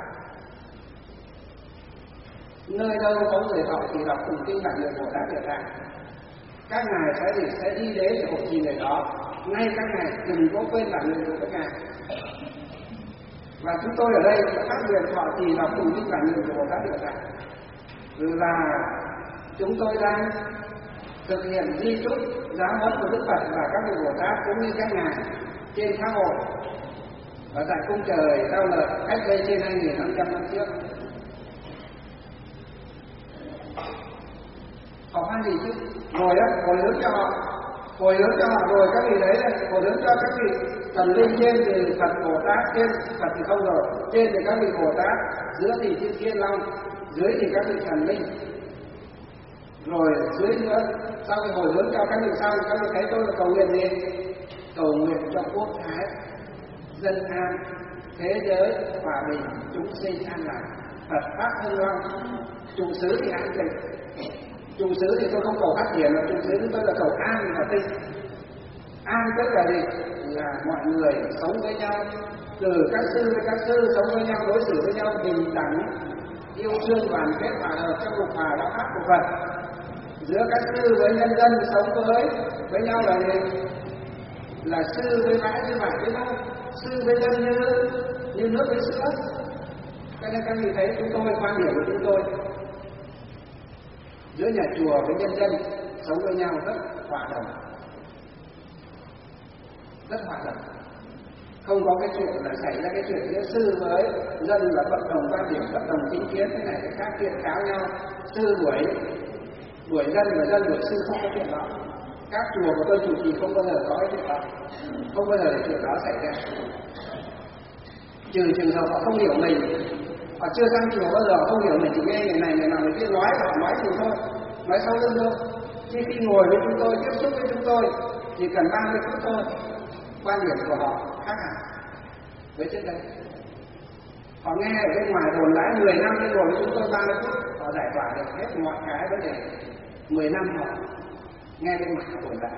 Nơi đâu có người thọ thì đọc tụng kinh bản nguyện Bồ Tát Địa Tạng. Các ngài sẽ đi đến để hộ trì người đó. Ngay các ngài đừng có quên bản nguyện của các ngài. Và chúng tôi ở đây phát nguyện thọ trì đọc tụng kinh bản nguyện của Bồ Tát Địa Tạng. Là chúng tôi đang thực hiện di chúc giáo huấn của Đức Phật và các vị Bồ Tát cũng như các ngài trên xã hội và tại cung trời Cao Lợi cách đây trên 2.500 năm trước. Họ hoan hỉ chứ, rồi đó, hồi hướng cho họ rồi các vị đấy là hồi hướng cho các vị thần linh trên thì Phật Bồ Tát, trên Phật thì không rồi, trên thì các vị Bồ Tát, giữa thì chư Thiên Long, dưới thì các vị thần linh, rồi dưới nữa sau khi hồi hướng cho các vị xong, các vị thấy tôi là cầu nguyện gì? Cầu nguyện cho quốc thái dân an, thế giới hòa bình, chúng sinh an lạc, Phật pháp hưng long, trụ xứ thì an tịnh. Trụ xứ thì tôi không cầu phát triển, mà trụ xứ tôi là cầu an và tịnh. An tức là gì? Là mọi người sống với nhau, từ các sư với các sư sống với nhau, đối xử với nhau bình đẳng, yêu thương đoàn kết hòa hợp trong lục hòa đạo pháp của Phật. Giữa các sư với nhân dân sống với nhau là gì? Là sư với bãi với bãi với nhau, sư với dân như nước với sữa. Cho nên các vị thấy chúng tôi, quan điểm của chúng tôi, giữa nhà chùa với nhân dân sống với nhau rất hòa đồng, không có cái chuyện là xảy ra cái chuyện giữa sư với dân là bất đồng quan điểm, bất đồng chính kiến, thế này cái khác kiện cáo nhau, sư đuổi dân và dân đuổi sư, không có chuyện đó. Các chùa của tôi chủ trì không bao giờ có cái chuyện đó, không bao giờ để chuyện đó xảy ra. Trừ trường hợp họ không hiểu mình, họ chưa sang chùa bao giờ họ không hiểu mình, chỉ nghe người này người nào người kia nói, họ nói thì thôi, nói sau lưng thôi. Khi ngồi với chúng tôi, tiếp xúc với chúng tôi, chỉ cần 30 phút thôi, quan điểm của họ khác hẳn với trước đây. Họ nghe ở bên ngoài đồn lái 10 năm, ngồi với chúng tôi 30 phút, họ giải tỏa được hết mọi cái vấn đề. 10 năm họ nghe bên mặt tồn tại.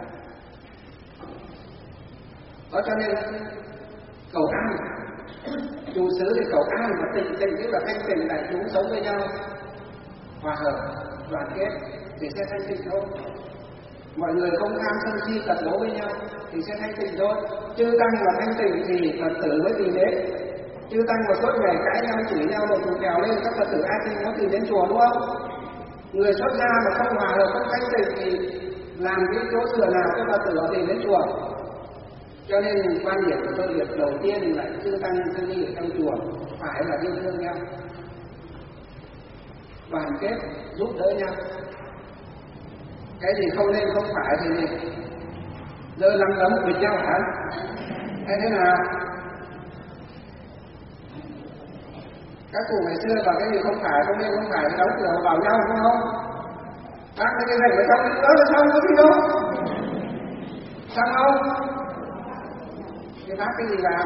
Đó cho nên cầu an, chủ xứ thì cầu an và tịnh tức là thanh tịnh, đại chúng sống với nhau hòa hợp đoàn kết thì sẽ thanh tịnh thôi. Mọi người không tham sân si tật đố với nhau thì sẽ thanh tịnh thôi. Chư tăng mà thanh tịnh thì Phật tử mới tìm đến. Chư tăng mà suốt ngày cãi nhau chửi nhau một trèo lên, các Phật tử ai tin nó tìm đến chùa đúng không? Người xuất gia mà không hòa hợp, không thanh tịnh thì làm cái chỗ sửa nào cho Phật tử họ tìm đến chùa. Cho nên quan điểm của tôi việc đầu tiên là chư tăng sư ni ở trong chùa phải là yêu thương nhau, đoàn kết giúp đỡ nhau. Cái gì không nên không phải thì giơ nắm đấm quỵt nhau hả? Hay thế nào? Các cụ ngày xưa bảo cái gì không phải không nên không phải thì đóng cửa vào nhau đúng không? Bác cái này phải xong đó là xong có gì đâu? Xong không? Thì bác cái gì vào?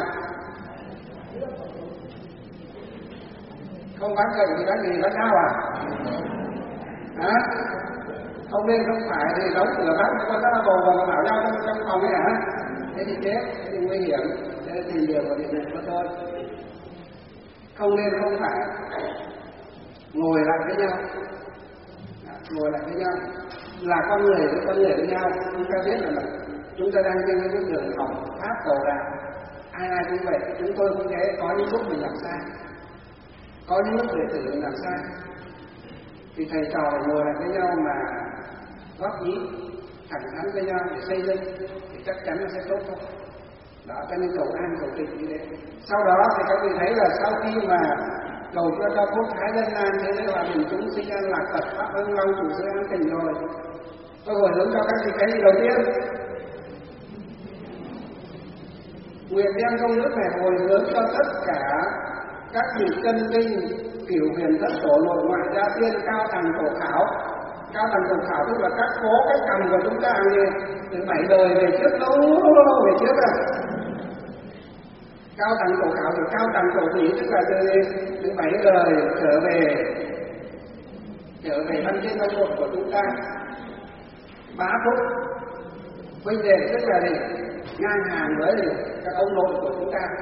Không bác gậy thì bác gì? Bác đau à? Hả? Không nên không phải thì đóng cửa bác con đã bầu vào bảo nhau trong phòng ấy hả? Thế thì chết, thế thì nguy hiểm. Thế thì điều của điện của tôi. Không nên không phải ngồi lại với nhau, ngồi lại với nhau là con người với nhau. Chúng ta biết là chúng ta đang trên cái đường học pháp cầu đạo, ai cũng vậy, chúng tôi cũng thế. Có những lúc mình làm sai, có những lúc đệ tử mình làm sai thì thầy trò phải ngồi lại với nhau mà góp ý thẳng thắn với nhau để xây dựng thì chắc chắn là sẽ tốt thôi. Đó, cho nên cầu an cầu tịnh như thế. Sau đó thì các vị thấy là sau khi mà cầu cho quốc thái dân an thế giới hòa bình chúng sinh an lạc Phật pháp ân long chủ sư an tình rồi, tôi hồi hướng cho các vị cái gì đầu tiên? Nguyện đem công đức này hồi hướng cho tất cả các vị chân linh cửu huyền thất tổ nội ngoại gia tiên cao tầng tổ khảo. Cao tầng tổ khảo tức là các cố các cầm của chúng ta từ 7 đời về trước, lâu về trước rồi. Cao tầng tổ khảo thì cao tầng tổ thủy tức là từ 7 đời trở về văn trên văn một của chúng ta. Bá phúc huynh đệ tức là gì? Ngang hàng với các ông nội của chúng ta.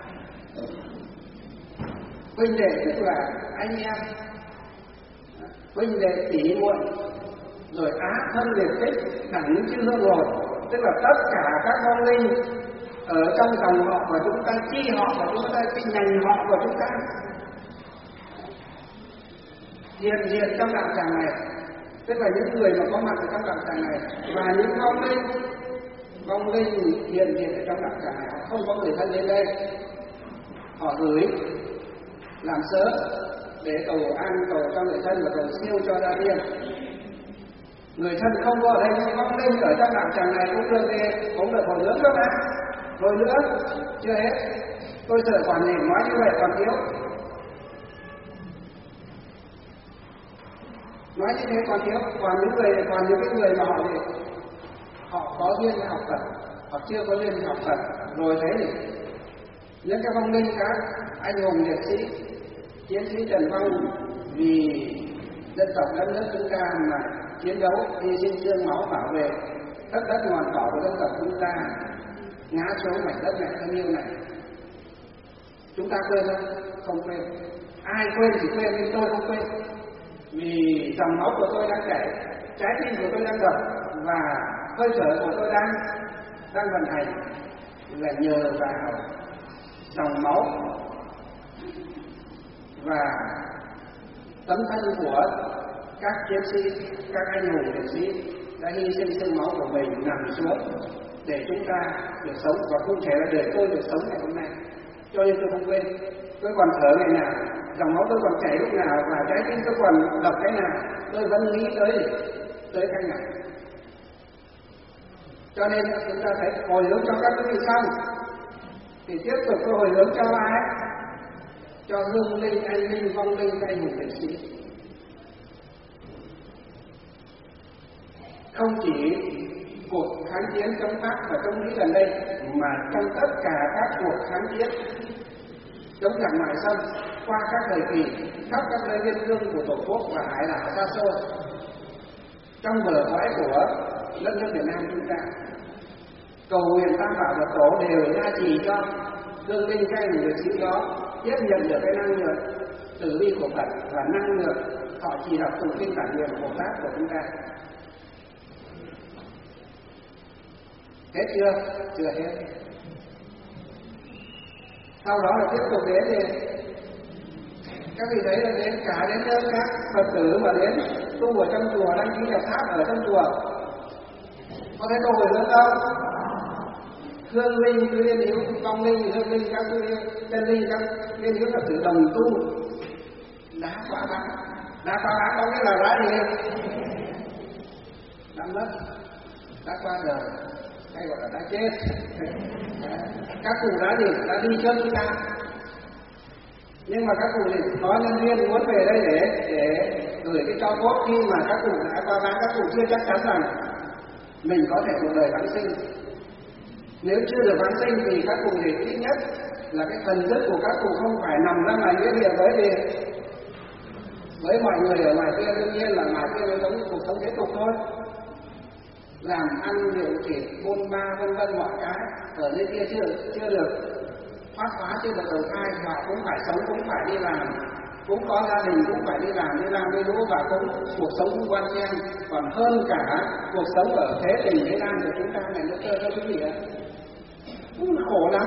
Huynh đệ tức là anh em, huynh đệ tỷ muội, rồi á thân liệt tích đẳng chư hương rồi, tức là tất cả các vong linh ở trong dòng họ của chúng ta, chi họ của chúng ta, cái nhành họ của chúng ta hiện trong đạo tràng này, tức là những người mà có mặt ở trong đạo tràng này và những vong linh hiện ở trong đạo tràng này, họ không có người thân đến đây, họ gửi làm sớ để cầu an cầu cho người thân và cầu siêu cho gia tiên. Người thân không có ở đây nhưng vong linh ở trong đạo tràng này cũng đưa về, cũng được hồi hướng đó mà. Rồi nữa, chưa hết, tôi sợ còn gì nói như vậy còn thiếu. Nói như thế còn thiếu, còn những người mà họ có duyên với học Phật, họ chưa có duyên với học Phật, rồi thế thì những cái vong linh các anh hùng liệt sĩ, chiến sĩ Trần Phong vì dân tộc đất nước chúng ta mà chiến đấu, hy sinh xương máu bảo vệ đất ngọn cỏ của dân tộc chúng ta, ngã xuống mảnh đất này thân yêu này. Chúng ta quên không? Không quên. Ai quên thì quên, nhưng tôi không quên. Vì dòng máu của tôi đang chảy, trái tim của tôi đang đập và hơi thở của tôi đang vận hành là nhờ vào dòng máu và tấm thân của các chiến sĩ, các anh hùng liệt sĩ đã hy sinh xương máu của mình nằm xuống để chúng ta được sống, và không thể là để tôi được sống ngày hôm nay. Cho nên tôi không quên, tôi còn thở ngày nào, dòng máu tôi còn chảy lúc nào, và trái tim tôi còn đập cái nào, tôi vẫn nghĩ tới cái này. Cho nên chúng ta thấy hồi hướng cho các quý vị xong thì tiếp tục tôi hồi hướng cho ai? Cho hương linh, anh linh, vong linh, anh hùng liệt sĩ. Không chỉ cuộc kháng chiến chống Pháp và chống Mỹ gần đây, mà trong tất cả các cuộc kháng chiến chống giặc ngoại xâm qua các thời kỳ, khắp các nơi biên cương của Tổ quốc và hải đảo xa xôi trong bờ cõi của đất nước Việt Nam chúng ta. Cầu nguyện Tam Bảo Phật Tổ đều gia trì cho thương binh các anh liệt sĩ đó tiếp nhận được cái năng lượng từ bi của Phật và năng lượng họ chỉ đọc tụng kinh bản nguyện Bồ Tát của chúng ta. Hết chưa? Chưa hết. Sau đó là tiếp tục đến thì các vị thấy là đến cả đến các Phật tử mà đến tu ở trong chùa, đăng ký nhập tháp ở trong chùa, có thấy câu hỏi lớn không? Hương linh cứ liên hiếu, vong linh, hương linh các chân linh các liên hiếu Phật tử đồng tu đã quá bán. Đã quá bán có nghĩa là đã gì? Đã mất, đã qua đời, hay gọi là đã chết. Các cụ đã gì? Đã đi trước chúng ta. Nhưng mà các cụ thì có nhân viên muốn về đây để gửi cái cho cốt khi mà các cụ đã qua bán, các cụ chưa chắc chắn rằng mình có thể cuộc đời vãng sinh. Nếu chưa được vãng sinh thì các cụ thì ít nhất là cái thần thức của các cụ không phải nằm ra ngoài nghĩa địa với mọi người ở ngoài kia, đương nhiên là ngoài kia mới sống cuộc sống tiếp tục thôi. Làm ăn rượu thịt, bôn ba vân vân mọi cái ở dưới kia chưa được thoát hóa, chưa được đầu thai, họ cũng phải sống, cũng phải đi làm, cũng có gia đình, cũng phải đi làm đi lũ và cũng cuộc sống cũng quan trọng, còn hơn cả cuộc sống ở thế tình thế gian của chúng ta này nữa cơ, các quý vị ạ. Cũng khổ lắm.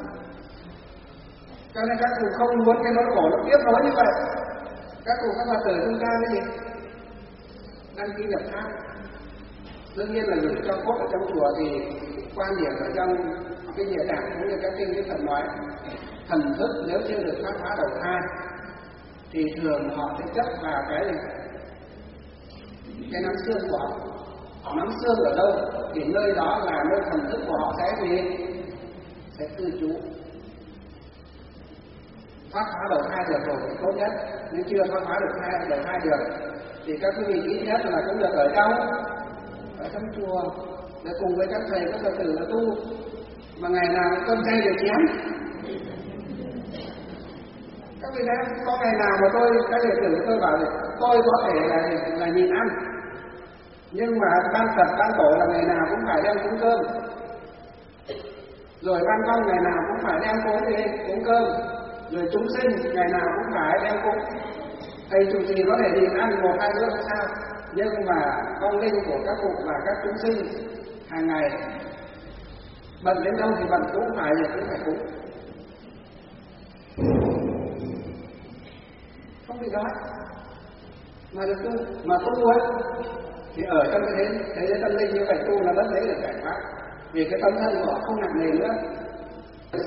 Cho nên các cụ không muốn cái nỗi khổ nó tiếp nối như vậy. Các cụ các Phật tử chúng ta cái gì? Đăng ký nhập tháp. Đương nhiên là gửi cho cốt ở trong chùa thì quan điểm ở trong cái địa tạng cũng như các kinh Đức Phật nói, thần thức nếu chưa được thoát hóa đầu thai thì thường họ sẽ chấp vào cái nắm xương của họ. Họ nắm xương ở đâu thì nơi đó là nơi thần thức của họ sẽ cư trú. Thoát hóa đầu thai được rồi thì tốt nhất, nếu chưa thoát hóa được đầu thai được thì các quý vị ít nhất là cũng được ở trong chùa để cùng với các thầy các Phật tử là tu, mà ngày nào cũng cơm chay được chén. Các vị thấy có ngày nào mà các đệ tử tôi bảo tôi có thể là nhịn ăn, nhưng mà ban Phật ban Tổ là ngày nào cũng phải đem cúng cơm, rồi ban công ngày nào cũng phải đem cúng cơm, rồi chúng sinh ngày nào cũng phải đem cúng. Thầy chủ trì có thể nhịn ăn 1-2 bữa không sao, nhưng mà vong linh của các cụ và các chúng sinh hàng ngày bận đến đâu thì bận cũng phải cúng, không bị đói mà được tu, mà tu ấy thì ở trong cái thế giới tâm linh như vậy tu là rất dễ được giải thoát, vì cái tâm thân của họ không nặng nề nữa. 6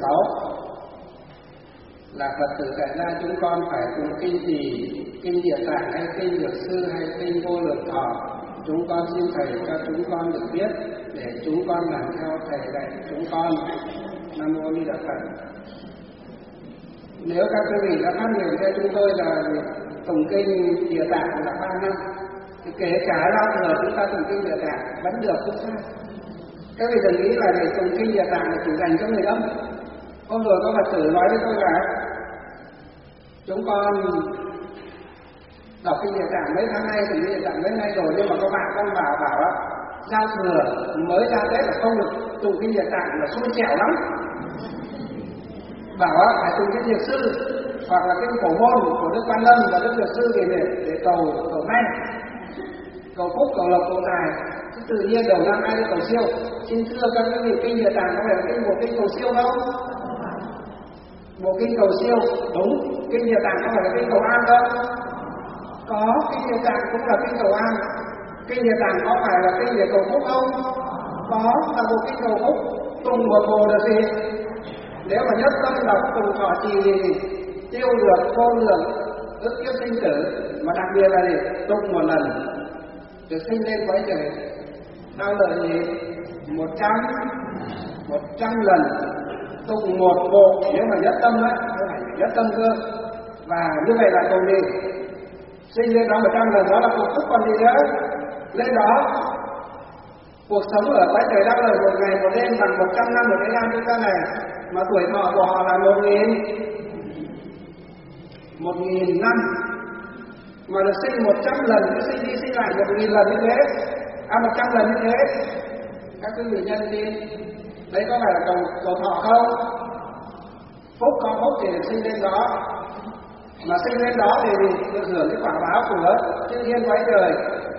là Phật tử tại gia chúng con phải tụng kinh gì, kinh Địa Tạng hay kinh Dược Sư hay kinh Vô Lượng Thọ, chúng con xin thầy cho chúng con được biết để chúng con làm theo thầy dạy chúng con. Nam mô Di Đà Phật. Nếu các quý vị đã phát nguyện cho chúng tôi là tụng kinh Địa Tạng là 3 năm, thì kể cả lao thừa chúng ta tụng kinh Địa Tạng vẫn được, không sao. Các vị đừng nghĩ là để tụng kinh Địa Tạng là chỉ dành cho người âm. Hôm rồi có Phật tử nói với tôi là chúng con đọc kinh Địa Tạng mấy tháng nay, tụng kinh Địa Tạng mấy nay rồi, nhưng mà có bạn con bảo á, giao thừa mới ra Tết là không được tụng kinh Địa Tạng là xui xẻo lắm. Bảo á phải tụng kinh Dược Sư hoặc là kinh Phổ Môn của Đức Quan Lâm và Đức Dược Sư để cầu may, cầu phúc, cầu lộc, cầu tài. Tự nhiên đầu năm ai đi cầu siêu. Xin thưa các quý vị, kinh Địa Tạng có phải là một kinh cầu siêu không? Một kinh cầu siêu, đúng. Kinh Địa Tạng có phải là kinh cầu an không? Có, kinh Địa Tạng cũng là kinh cầu an. Kinh Địa Tạng có phải là kinh để cầu phúc không? Có, là một kinh cầu phúc. Tùng một bồ là gì? Nếu mà nhất tâm đọc tùng thọ trì thì tiêu được vô lượng ức kiếp sinh tử, mà đặc biệt là gì? Tùng một lần được sinh lên cõi trời. Đau lợi gì? 100 lần tụng một bộ, nếu mà nhất tâm á, phải nhất tâm cơ. Và như vậy là còn gì? Sinh lên đó 100 lần đó là cuộc phúc còn gì nữa? Lên đó cuộc sống ở cõi trời đau lợi một ngày một đêm bằng 100 năm ở thế gian chúng ta này, mà tuổi thọ của họ là 1.000 năm. mà được sinh 100 lần, cứ sinh đi sinh lại 1000 lần như thế, 100 lần như thế, các quý vị nhân tin, đấy có phải là cầu thọ không? Phúc có phúc thì được sinh lên đó, mà sinh lên đó thì được hưởng cái quả báo của chư thiên cõi trời,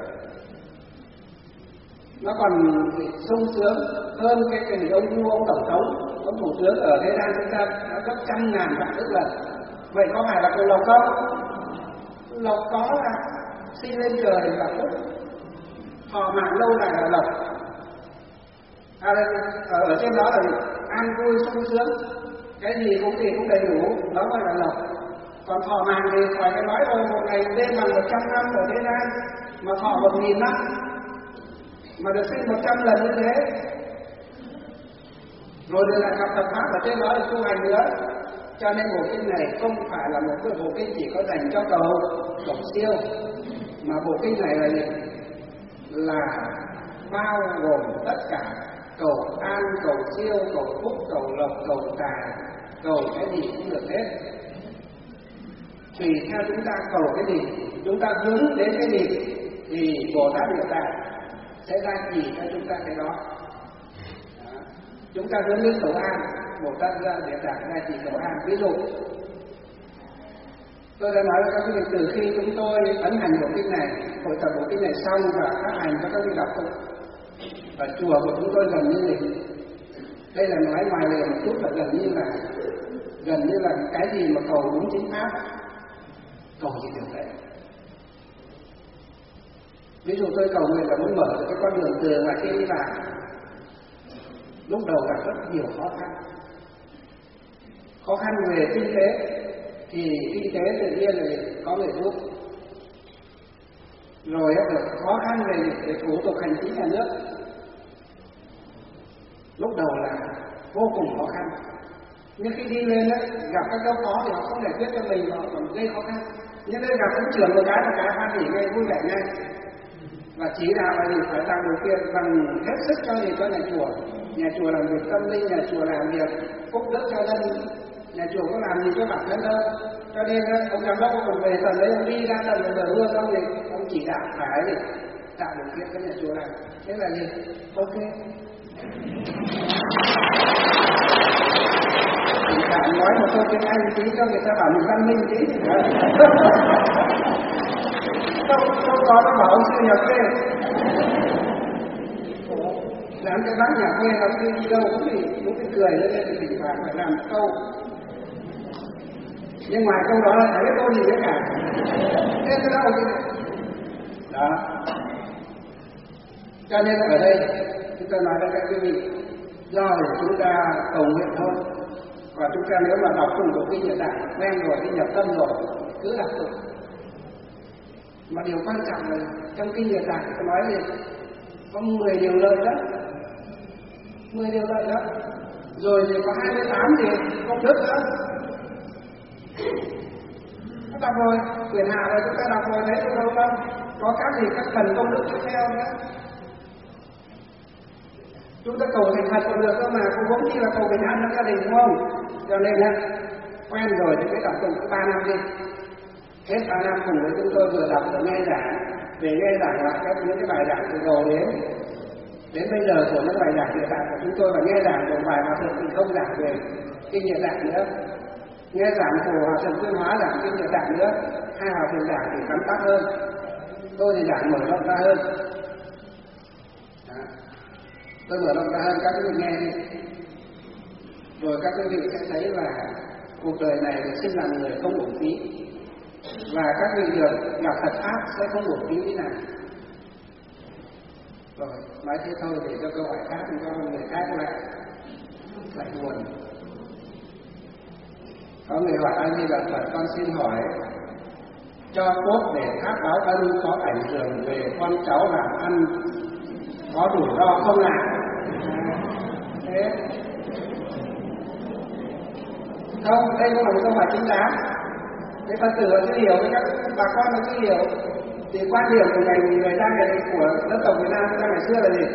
nó còn sung sướng hơn cái ông vua, ông tổng thống, ông thủ tướng ở thế gian chúng ta nó gấp 100.000 vạn ức lần. Vậy có phải là cầu lộc không? Lộc có là sinh lên trời là phúc, thọ mạng lâu dài là lộc. Ở trên đó là an vui sung sướng, cái gì cũng đầy đủ, đó gọi là lộc. Còn thọ mạng thì phải nói rồi, một ngày đêm bằng 100 năm ở thế gian, mà thọ 1000 năm, mà được sinh 100 lần như thế, rồi được lại học tập pháp ở trên đó để tu hành nữa. Cho nên bộ kinh này không phải là một cái bộ kinh chỉ có dành cho cầu siêu, mà bộ kinh này là gì? Là bao gồm tất cả cầu an, cầu siêu, cầu phúc, cầu lộc, cầu tài, cầu cái gì cũng được hết. Tùy theo chúng ta cầu cái gì, chúng ta hướng đến cái gì thì Bồ Tát Địa Tạng sẽ ra chỉ cho chúng ta cái đó. Chúng ta hướng đến cầu an, Bồ Tát Địa Tạng ra chỉ cầu an. Ví dụ tôi đã nói với các quý vị, từ khi chúng tôi ấn hành bộ kinh này, hội tập bộ kinh này xong và phát hành cho các vị đọc không, ở chùa của chúng tôi gần như này, đây là nói ngoài lề một chút, là gần như là cái gì mà cầu đúng chính pháp, cầu gì được đấy. Ví dụ tôi cầu nguyện là muốn mở cái con đường từ ngoài kia đi vào, lúc đầu gặp rất nhiều khó khăn về kinh tế, thì kinh tế tự nhiên là có người giúp, rồi khó khăn về thủ tục hành chính nhà nước, lúc đầu là vô cùng khó khăn. Nhưng khi đi lên gặp các đâu khó thì họ không giải quyết cho mình, họ còn gây khó khăn. Nhưng đây gặp ông trưởng một cái hoan hỉ ngay, vui vẻ ngay, và chỉ đạo là gì? Phải tạo điều kiện bằng hết sức cho gì? Cho nhà chùa làm việc tâm linh, nhà chùa làm việc phúc đức cho dân, nhà chùa có làm gì cho bản thân đâu. Cho nên ông giám đốc còn về tận đấy, ông đi ra tận bờ hương, ông chỉ đạo phải gì? Tạo điều kiện cho nhà chùa làm. Thế là gì? Ok. Chỉ cả nói một câu tiếng Anh tí cho người ta bảo mình văn minh tí thì không có nó bảo ông sư nhà quê, làm cái bác nhà quê ông đi đâu cũng bị cười lên thì thỉnh thoảng phải làm một câu. Nhưng ngoài câu đó là thấy cái câu gì nữa cả, thế cái đâu chứ đó. Cho nên ở đây chúng ta nói với các quý vị, do chúng ta cầu nguyện thôi, và chúng ta nếu mà đọc cùng bộ kinh Địa Tạng quen rồi, cái nhập tâm rồi, cứ đọc tục. Mà điều quan trọng là trong kinh Địa Tạng tôi nói gì? Có 10 điều lợi đó, 10 điều lợi đó, rồi thì có 28 gì công đức đó. Chúng ta đọc rồi, quyển hạ rồi chúng ta đọc rồi thấy đâu đâu có các gì các phần công đức tiếp theo nữa. Chúng ta cầu thành thật còn được cơ mà, cũng vốn chi là cầu bình an trong gia đình đúng không? Cho nên quen rồi thì cái đọc cùng 3 năm đi. Hết 3 năm cùng với chúng tôi vừa đọc vừa nghe giảng, về nghe giảng lại những cái bài giảng từ đầu đến bây giờ của những bài giảng Địa Tạng của chúng tôi, và nghe giảng một bài hòa thượng thì không giảng về kinh Địa Tạng nữa, nghe giảng của hòa thượng Tuyên Hóa giảng kinh Địa Tạng nữa, hai hòa thượng giảng thì tóm tắt hơn, tôi thì giảng mở rộng ra hơn. Tôi mở rộng ra hơn, các quý vị nghe đi, rồi các quý vị sẽ thấy là cuộc đời này được sinh làm người không uổng phí, và các vị được gặp Phật pháp sẽ không uổng phí thế nào. Rồi nói thế thôi, để cho câu hỏi khác thì cho người khác lại buồn. Có người hỏi anh như là Phật, con xin hỏi cho cốt để thác báo ân có ảnh hưởng về con cháu làm ăn có rủi ro không ạ? Thế không, đây không phải một câu hỏi chính đáng. Cái Phật tử chưa hiểu, với các bà con chưa hiểu, thì quan điểm của người ta này, của dân tộc Việt Nam chúng ta ngày xưa là gì?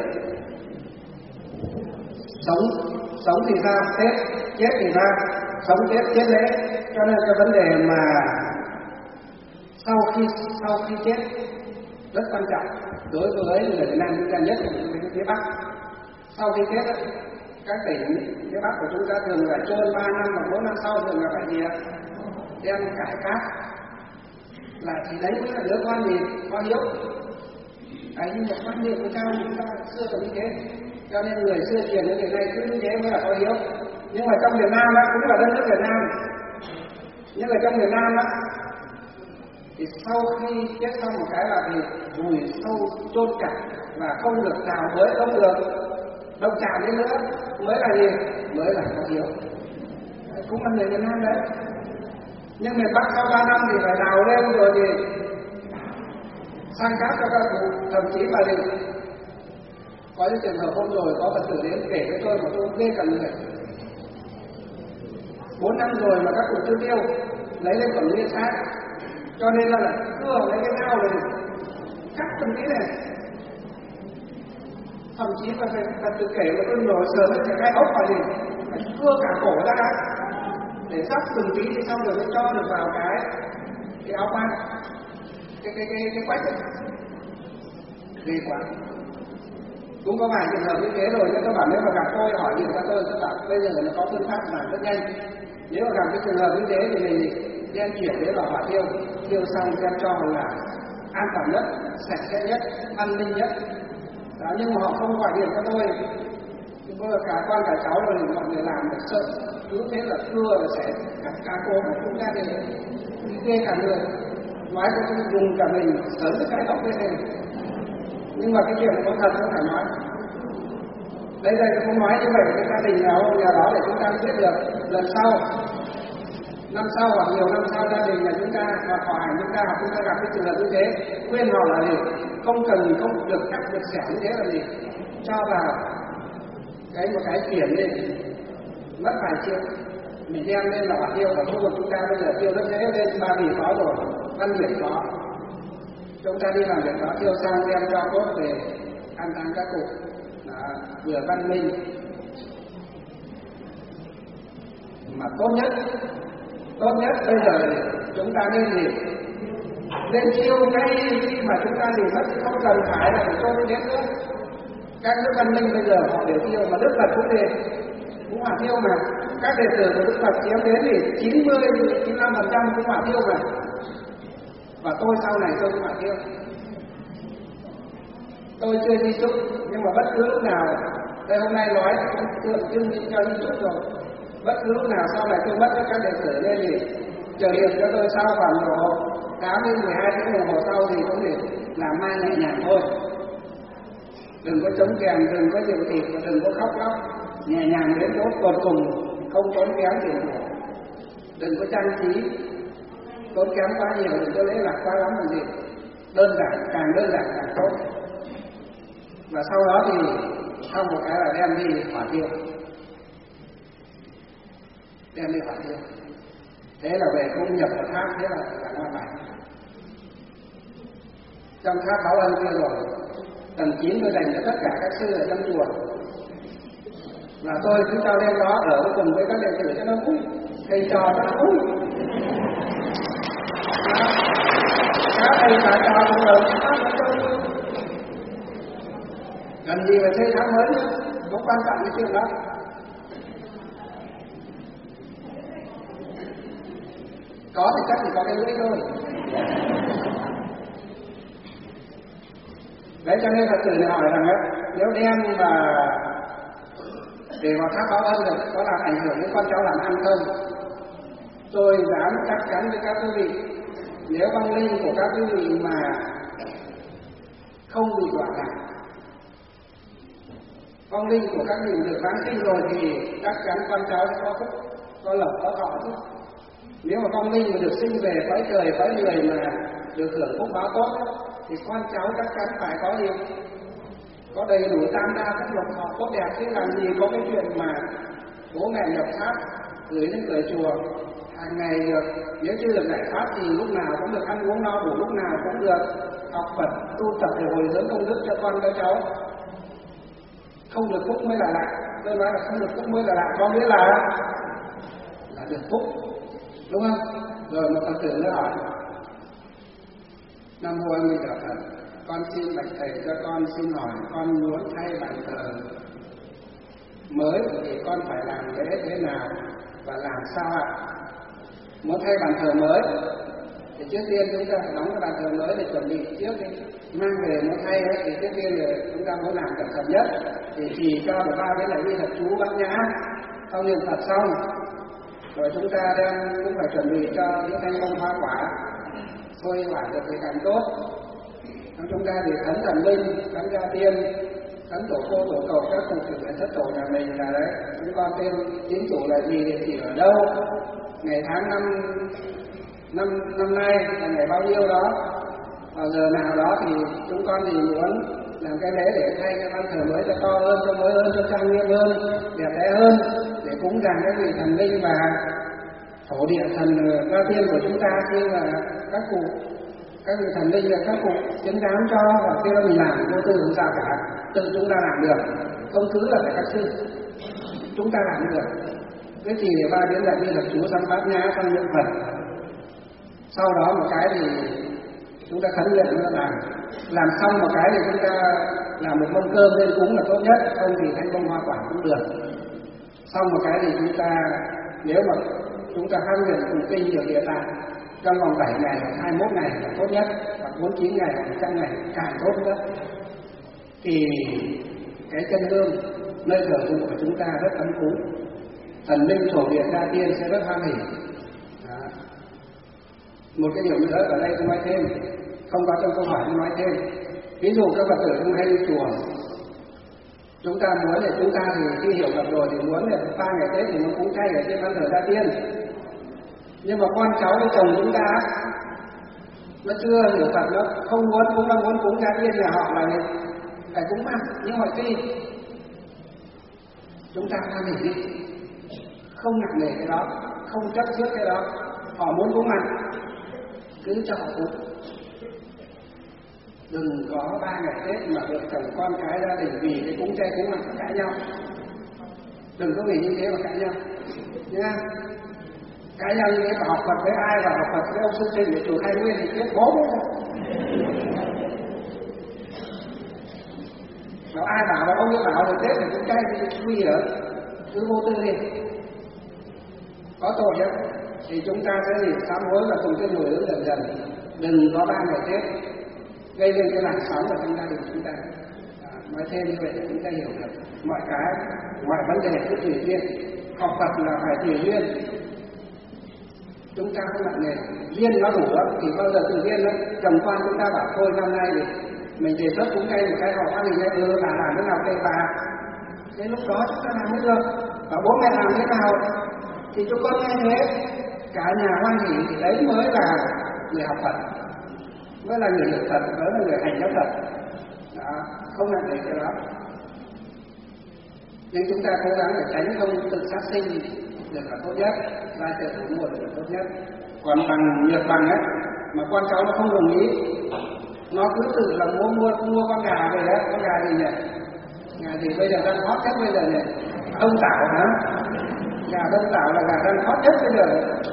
Sống thì sao? Chết thì sao? Sống chết lễ. Cho nên cái vấn đề mà sau khi chết rất quan trọng đối với người Việt Nam chúng ta, nhất là những phía Bắc. Sau khi chết các tỉnh phía Bắc của chúng ta thường là chôn 3 năm hoặc 4 năm sau thường là phải gì ạ? Đem cải cát lại thì đấy mới là đứa con gì có hiếu. Đấy, nhưng mà quan niệm của cha chúng ta xưa là như thế, cho nên người xưa truyền đến ngày nay cứ như thế mới là có hiếu. Nhưng mà trong Việt Nam đó, cũng là đất nước Việt Nam, nhưng mà trong Việt Nam đó thì sau khi chết xong một cái là thì vùi sâu chôn cạn và không được đào bới, không được động chạm đến nữa, mới là gì? Mới là có hiếu. Cũng là người Việt Nam đấy. Nhưng miền Bắc sau 3 năm thì phải đào lên rồi thì sang cát cho các cụ, thậm chí là gì? Có những trường hợp hôm rồi có Phật tử đến kể với tôi mà tôi ghê cả người. 4 năm rồi mà các cụ chưa tiêu, lấy lên còn nguyên xác, cho nên là cưa lấy cái dao này cắt từng tí này. Thậm chí là Phật tử kể mà tôi nổi sờ lên cái ốc vào gì, phải cưa cả cổ ra đã, để sắp từng tí thì xong rồi mới cho được vào cái áo quan, cái quách ấy. Ghê quá. Cũng có vài trường hợp như thế rồi, nhưng các bạn nếu mà gặp tôi hỏi gì cho tôi bảo bây giờ nó có phương pháp làm rất nhanh. Nếu mà gặp cái trường hợp như thế thì mình đem chuyển đến lò hỏa thiêu, thiêu xong đem cho là an toàn nhất, sạch sẽ nhất, an ninh nhất. Đó, nhưng mà họ không gọi điện cho tôi. Bây giờ cả con cả cháu rồi mọi người làm để sợ, cứ thế là cưa là sẽ cắt cá cô của chúng ta thì ghê cả người. Nói cho tôi dùng cả mình sớm cái tóc bên này. Nhưng mà cái chuyện có thật không phải nói. Đây tôi không nói như vậy cái gia đình nào nhà đó để chúng ta biết được lần sau, năm sau hoặc nhiều năm sau gia đình nhà chúng ta hoặc họ hàng chúng ta hoặc chúng ta gặp cái trường hợp như thế, khuyên họ là gì? Không được cắt được xẻo như thế là gì? Cho vào một cái chuyển đi, mất vài triệu, mình đem lên là hỏa tiêu ở khu vực chúng ta bây giờ tiêu rất dễ, lên Ba Vì có rồi, Văn Biển có. Chúng ta đi làm việc đó tiêu sang đem cho cốt về an táng các cụ, vừa văn minh mà tốt nhất bây giờ chúng ta nên gì? Nên chiêu ngay khi mà chúng ta thì không cần phải là cho đến nữa. Các nước văn minh bây giờ họ đều tiêu, mà Đức Phật cũng hỏa tiêu mà. Các đệ tử của Đức Phật chiếm đến thì 90-95% cũng hỏa tiêu mà. Và tôi sau này tôi cũng hỏa tiêu. Tôi chưa di chúc, nhưng mà bất cứ lúc nào, đây hôm nay nói tượng trưng cho di chúc rồi. Bất cứ lúc nào sau này tôi mất các đệ tử lên thì chờ hiện cho tôi sau khoảng độ 8-12 tiếng đồng hồ sau thì cũng để làm mai nhẹ nhàng thôi. Đừng có chống kèm, đừng có chịu thịt, đừng có khóc lóc, nhẹ nhàng đến chốt tột cùng, không tốn kém tiền của. Đừng có trang trí, tốn kém quá nhiều, đừng có lễ lạc quá lắm làm gì. Đơn giản, càng đơn giản càng tốt. Và sau đó thì xong một cái là đem đi hỏa tiêu. Đem đi hỏa tiêu. Thế là về cũng nhập vào tháp, thế là ngon lành. Trong tháp báo ân kia rồi, tầng 9 tôi dành cho tất cả các sư ở trong chùa. Là tôi cứ cho lên đó ở cùng với các đệ tử cho nó vui, thầy trò cho nó vui. Các thầy trò cũng ở tháp nó cho vui. Cần gì phải xây tháp mới nữa, không quan trọng cái chuyện đó. Có thì chắc chỉ có cái lưỡi thôi. Đấy cho nên Phật tử này hỏi rằng ấy, nếu đem mà để vào tháp báo ân được có làm ảnh hưởng đến con cháu làm ăn không? Tôi dám chắc chắn với các quý vị, nếu vong linh của các quý vị mà không bị đọa lạc, vong linh của các vị được vãng sinh rồi thì chắc chắn con cháu sẽ có phúc, có lộc, có thọ chứ. Nếu mà vong linh mà được sinh về cõi trời, cõi người mà được hưởng phúc báo tốt thì con cháu chắc chắn phải có gì? Có đầy đủ tam đa các lộc thọ tốt đẹp, chứ làm gì có cái chuyện mà bố mẹ nhập tháp gửi lên cửa chùa hàng ngày được. Nếu chưa được giải thoát thì lúc nào cũng được ăn uống no đủ, lúc nào cũng được học Phật tu tập để hồi hướng công đức cho con cho cháu. Không được phúc mới là lạ. Tôi nói là không được phúc mới là lạ, có nghĩa là được phúc, đúng không? Rồi một Phật tử nữa hỏi, Nam mô A Di Đà Phật. Con xin bạch thầy cho con xin hỏi, con muốn thay bàn thờ mới thì con phải làm lễ thế nào và làm sao ạ? Muốn thay bàn thờ mới thì trước tiên chúng ta phải đóng cái bàn thờ mới để chuẩn bị trước đi. Mang về muốn thay thì trước tiên là chúng ta muốn làm cẩn thận nhất thì chỉ cho được 3 cái lạy vi thật chú bát nhã, sau niệm Phật xong rồi chúng ta cũng phải chuẩn bị cho những thanh bông hoa quả, thôi quả được thì càng tốt. Chúng ta thì khấn thần linh, khấn gia tiên, khấn tổ cô tổ cầu các cụ trưởng là thất tổ nhà mình là đấy. Chúng con tên chính chủ là gì, địa chỉ ở đâu, ngày tháng năm nay là ngày bao nhiêu đó, vào giờ nào đó thì chúng con thì muốn làm cái lễ để thay cái ban thờ mới cho to hơn, cho mới hơn, cho trang nghiêm hơn, đẹp đẽ hơn, để cúng dường các vị thần linh và thổ địa thần gia tiên của chúng ta, như là các cụ, các vị thần linh là các cụ chứng giám cho, và khi đó mình làm vô tư không sao cả, tự chúng ta làm được, không cứ là phải các sư, chúng ta làm được. Cái gì để 3 biến đại bi thật chú, xong bát nhã, xong niệm Phật, sau đó một cái thì chúng ta khấn nguyện chúng ta làm xong một cái thì chúng ta làm một mâm cơm lên cúng là tốt nhất, không thì thanh bông hoa quả cũng được. Xong một cái thì chúng ta, nếu mà chúng ta khấn nguyện cùng kinh được địa tạng trong vòng 7 ngày hoặc 21 ngày là tốt nhất, hoặc 49 ngày hoặc 100 ngày càng tốt nữa, thì cái chân hương nơi thờ phụng của chúng ta rất ấm cúng, thần linh thổ địa gia tiên sẽ rất hoan hỉ. Một cái điều nữa ở đây tôi nói thêm, không có trong câu hỏi tôi nói thêm. Ví dụ các Phật tử không hay đi chùa, chúng ta muốn để chúng ta thì khi hiểu Phật rồi thì muốn là 3 ngày Tết thì nó cúng chay ở trên ban thờ gia tiên. Nhưng mà con cháu với chồng chúng ta nó chưa hiểu Phật, nó không muốn, cũng đang muốn cúng gia tiên nhà họ là phải cúng ăn, nhưng mà khi chúng ta hoan hỉ đi, không nặng nề cái đó, không chấp trước cái đó, họ muốn cúng ăn cứ cho họ cúng. Đừng có 3 ngày Tết mà vợ chồng con cái gia đình vì cái cúng chay cúng ăn cãi nhau, đừng có vì như thế mà cãi nhau nhá. Cãi nhau như thế mà học Phật với ai, và học Phật với ông sư sinh để chùa Khai Nguyên thì chết bố rồi. Bảo ai bảo là ông ấy bảo rồi Tết thì cúng chay thì nguy hiểm, cứ vô tư đi, có tội chứ. Thì chúng ta sẽ gì sám hối và cùng cái người hướng dần, đừng có 3 ngày Tết gây lên cái làn sóng ở trong gia đình chúng ta. Nói thêm như vậy để chúng ta hiểu được mọi cái, mọi vấn đề cứ tùy duyên, học Phật là phải tùy duyên, chúng ta không nặng nề, duyên nó đủ lắm thì bao giờ tự duyên lắm. Chồng con chúng ta bảo thôi năm nay thì mình đề xuất cúng chay một cái họ ăn thì bà làm thế nào cây bà, thế lúc đó chúng ta làm hết được. Và bố mẹ làm thế nào thì cho con nghe thế, cả nhà hoan hỉ thì đấy mới là người học Phật, mới là người hiểu Phật, mới là người hành giáo Phật. Đó, không nặng nề cái đó. Nhưng chúng ta cố gắng để tránh không tự sát sinh được là tốt nhất, ra chợ thủ mua được là tốt nhất. Còn bằng nhược bằng ấy, mà con cháu nó không đồng ý, nó cứ tự là mua con gà về đấy, con gà gì nhỉ? Gà gì bây giờ đang hot nhất bây giờ nhỉ? Đông Tảo hả? Gà Đông Tảo là gà đang hot nhất bây giờ.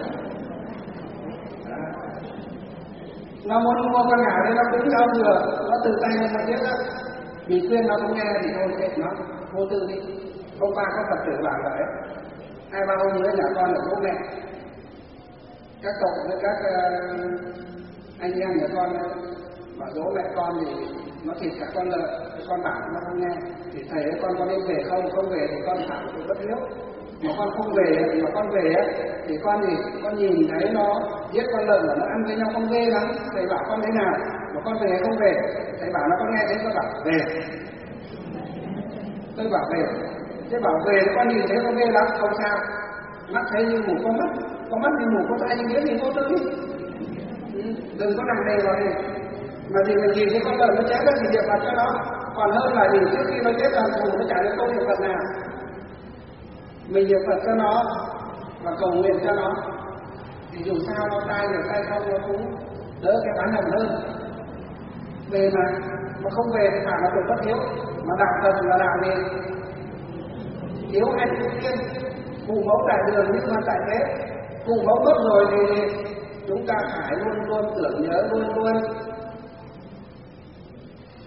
Nó muốn mua con gà đấy, nó cũng cho vừa, nó từ tay nó biết đó. Vì khuyên nó không nghe thì thôi kệ nó, vô tư đi. Hôm qua có Phật tử bảo vậy, 2-3 hôm nữa nhà con ở bố mẹ, các cậu với các anh em nhà con bảo dỗ mẹ con thì nó thịt cả con lợn, con bảo nó không nghe, thì thầy ơi con có nên về không về thì con thẳng thì bất hiếu. Mà con không về, mà con về thì con nhìn thấy nó giết con lợn là nó ăn với nhau, con ghê lắm. Thầy bảo con thế nào, mà con về không về, thầy bảo nó con nghe thế, con bảo về. Tôi bảo về, thế bảo về con nhìn thấy con ghê lắm, không sao, mắt thấy như mù con mắt như mù con tay như thế thì vô tư đi, đừng có nặng nề vào đi. Mà vì mình nhìn thấy con lợn nó chết đó thì niệm Phật cho nó, còn hơn là vì trước khi nó chết là thù nó trả được câu niệm Phật nào. Mình niệm Phật cho nó và cầu nguyện cho nó, thì dù sao nó tai được tay không nó cũng đỡ cái bán hầm hơn. Về mà không về thì phải là được bất hiếu, mà đạo Phật là đạo gì? Hiếu hay hiếu tiên, phụ mẫu tại đường nhưng mà tại thế, phụ mẫu mất rồi thì chúng ta phải luôn luôn tưởng nhớ, luôn luôn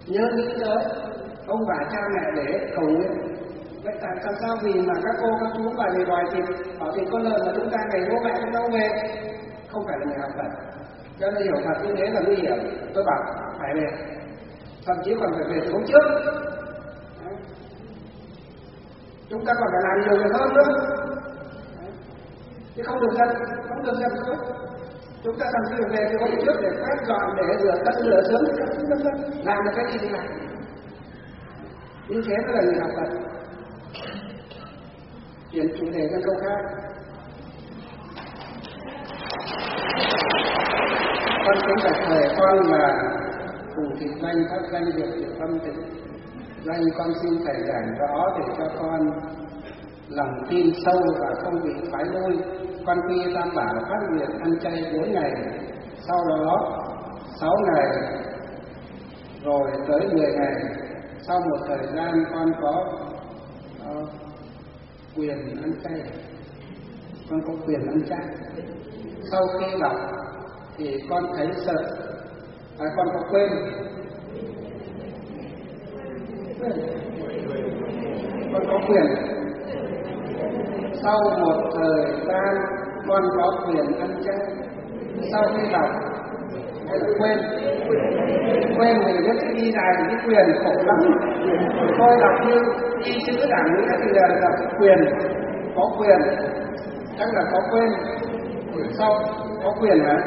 nhớ nghĩ tới ông bà cha mẹ để cầu nguyện. Vậy tại sao vì mà các cô các chú bà về đòi thịt bảo thịt con lợn mà chúng ta ngày bố mẹ cũng đâu về, không phải là người học Phật. Cho nên hiểu Phật như thế là nguy hiểm. Tôi bảo phải về, thậm chí còn phải về từ hôm trước. Chúng ta còn phải làm nhiều việc hơn nữa, chứ không được giận thôi. Chúng ta thậm chí phải về từ hôm trước để quét dọn, để rửa tất rửa sớm, làm được cái gì thì làm. Như thế mới là người học Phật. Chuyển chủ đề sang câu khác. Con kính bạch thầy, con là cùng thị danh các danh việc của tâm tịnh. Danh con xin thầy giảng rõ để cho con lòng tin sâu và không bị phái lui. Con quy Tam Bảo phát nguyện ăn chay 4 ngày, sau đó 6 ngày, rồi tới 10 ngày. Sau một thời gian con có quyền ăn chay, con có quyền ăn chay. Sau khi đọc thì con thấy sợ, con có quên, con có quyền. Sau một thời gian con có quyền ăn chay. Sau khi đọc hay là quên thì biết chữ y dài thì cái quyền khổ lắm. Tôi đọc như y chữ đảng nghĩa thì là quyền, có quyền, chắc là có quên. Sau có quyền hả?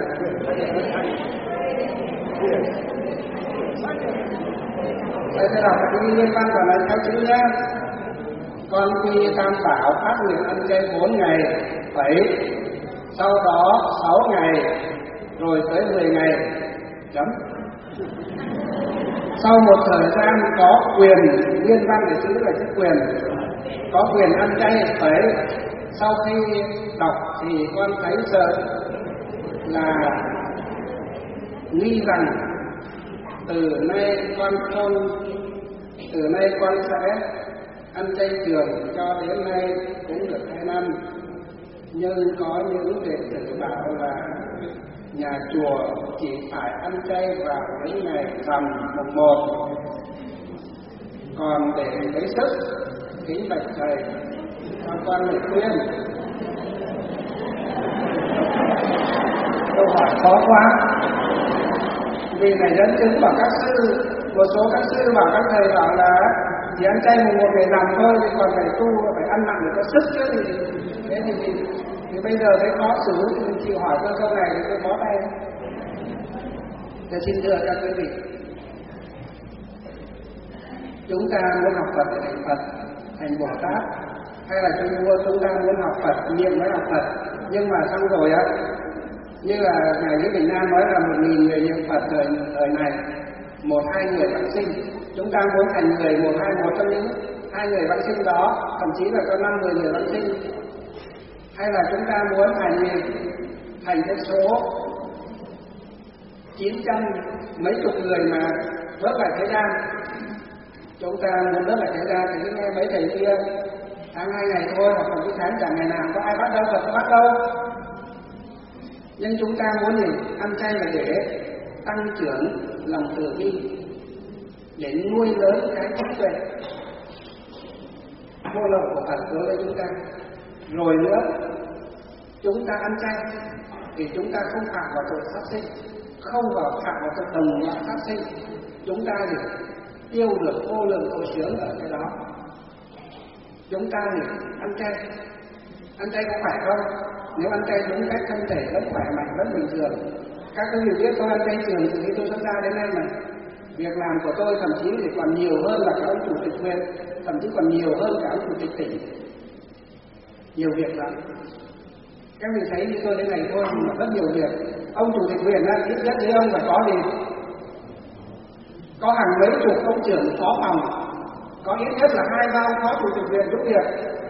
Đây sẽ đọc cái nguyên văn và nói theo chữ nhé. Con quy Tam Bảo phát nguyện ăn chay 4 ngày, phải sau đó 6 ngày, rồi tới 10 ngày. Chấm. Sau một thời gian có quyền, nguyên văn để chữ là chữ quyền, có quyền ăn chay phải. Sau khi đọc thì con thấy sợ là nghi rằng từ nay con sẽ ăn chay trường cho đến nay cũng được 2 năm. Nhưng có những đệ tử bảo là nhà chùa chỉ phải ăn chay vào mấy ngày rằm mùng 1. Còn để lấy sức, kính bạch thầy cho con lời khuyên. Câu hỏi khó quá. Vì này dẫn chứng bảo các sư, một số các sư bảo các thầy bảo là chỉ ăn chay mùng 1 ngày rằm thôi, thì còn phải tu, phải ăn mặn để có sức chứ gì. Thế thì bây giờ thấy khó xử thì mình chịu hỏi câu này thì tôi bó tay. Tôi xin thưa các quý vị, chúng ta muốn học Phật để thành Phật, thành Bồ Tát, hay là chúng ta muốn học Phật, niệm mới học Phật, nhưng mà xong rồi á, như là Ngài Lý Bình Nam nói là 1.000 người niệm Phật thời này, 1-2 người vãng sinh. Chúng ta muốn thành người 1 trong những 2 người vãng sinh đó, thậm chí là có 5-10 người vãng sinh. Hay là chúng ta muốn thành cái số 900 mấy chục người mà vớt lại thế gian. Chúng ta muốn vớt lại thế gian thì cứ nghe mấy thầy kia tháng 2 ngày thôi, hoặc là cái tháng chẳng ngày nào có ai bắt đâu, Phật có bắt đâu. Nhưng chúng ta muốn gì? Ăn chay là để tăng trưởng lòng từ bi, để nuôi lớn cái trí tuệ vô lợi của Phật đối với chúng ta. Rồi nữa, chúng ta ăn chay thì chúng ta không phạm vào tội sát sinh, không phạm vào tội đồng loại sát sinh. Chúng ta thì tiêu được vô lượng tội chướng ở cái đó. Chúng ta thì ăn chay có khỏe không? Nếu ăn chay đúng cách, thân thể rất khỏe mạnh, rất bình thường. Các quý vị biết tôi ăn chay trường từ khi tôi xuất gia đến nay mà. Việc làm của tôi thậm chí thì còn nhiều hơn là các ông chủ tịch huyện, thậm chí còn nhiều hơn cả ông chủ tịch tỉnh. Nhiều việc lắm. Các vị thấy như tôi thế này thôi mà rất nhiều việc. Ông chủ tịch huyện ít nhất với ông phải có gì? Có hàng mấy chục ông trưởng phó phòng, có ít nhất là 2-3 ông phó chủ tịch huyện giúp việc.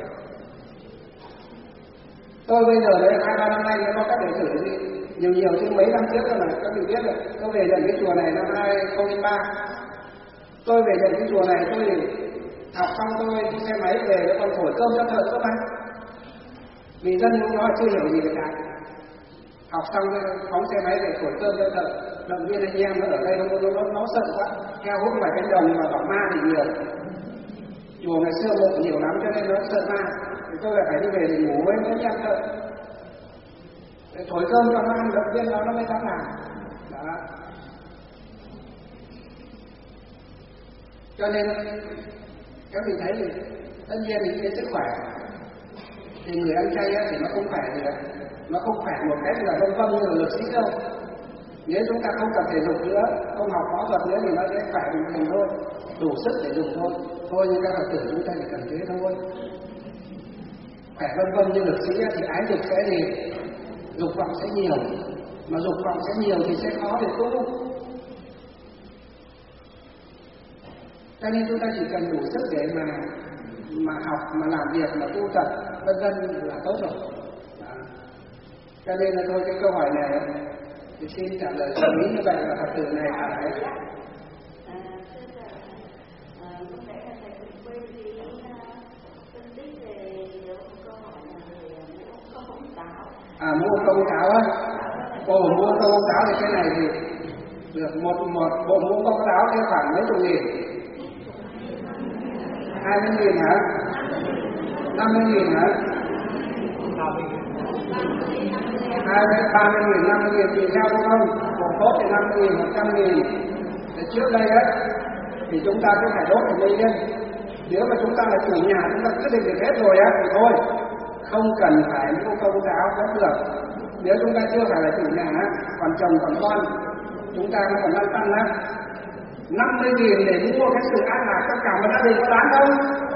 Tôi bây giờ đấy 2-3 năm nay mới có các đệ tử gì nhiều chứ mấy năm trước rồi mà các vị biết rồi. Tôi về nhận cái chùa này năm 2003. Tôi về nhận cái chùa này tôi học xong tôi đi xe máy về còn thổi cơm cho thợ cơ mà. Vì dân lúc đó chưa hiểu gì về cả. Học xong phóng xe máy về thổi cơm cho thợ. động viên anh em ở đây nó sợ quá, heo hút ngoài cánh đồng mà bảo ma thì nhiều, chùa ngày xưa mộ nhiều lắm cho nên nó sợ ma, thì tôi lại phải đi về để ngủ với mấy anh em thôi, để thổi cơm cho nó ăn, động viên nó mới dám làm. Đó. Cho nên các vị thấy thì tất nhiên thì cái sức khỏe thì người ăn chay thì nó không phải gì, nó không phải một cách là vân vân như là lực sĩ đâu. Nếu chúng ta không tập thể dục nữa, không học võ thuật nữa thì nó sẽ khỏe bình thường thôi, đủ sức để dùng thôi. Thôi như các Phật tử chúng ta chỉ cần thế thôi. Khỏe vân vân như lực sĩ thì ái dục sẽ gì? Dục vọng sẽ nhiều, mà dục vọng sẽ nhiều thì sẽ khó để tu. Cho nên chúng ta chỉ cần đủ sức để mà học, mà làm việc, mà tu tập vân vân là tốt rồi. Đó. Cho nên là thôi cái câu hỏi này thì xin trả lời cho ý như vậy là Phật tử này phải mua công cáo á. Bộ mua công cáo thì cái này thì được một bộ mua công cáo thì khoảng mấy chục nghìn, 20.000 hả? 50.000 hả? 30.000, 50.000 tùy theo đúng không? Bộ tốt thì 50.000, 100.000. Thì trước đây á thì chúng ta cứ phải đốt ở đây lên. Nếu mà chúng ta là chủ nhà, chúng ta quyết định được hết rồi á thì thôi, không cần phải mua công cáo vẫn được. Nếu chúng ta chưa phải là chủ nhà, còn chồng còn con, chúng ta còn lăn tăn á, 50.000 để mua cái sự an lạc cho cả một gia đình có đáng không?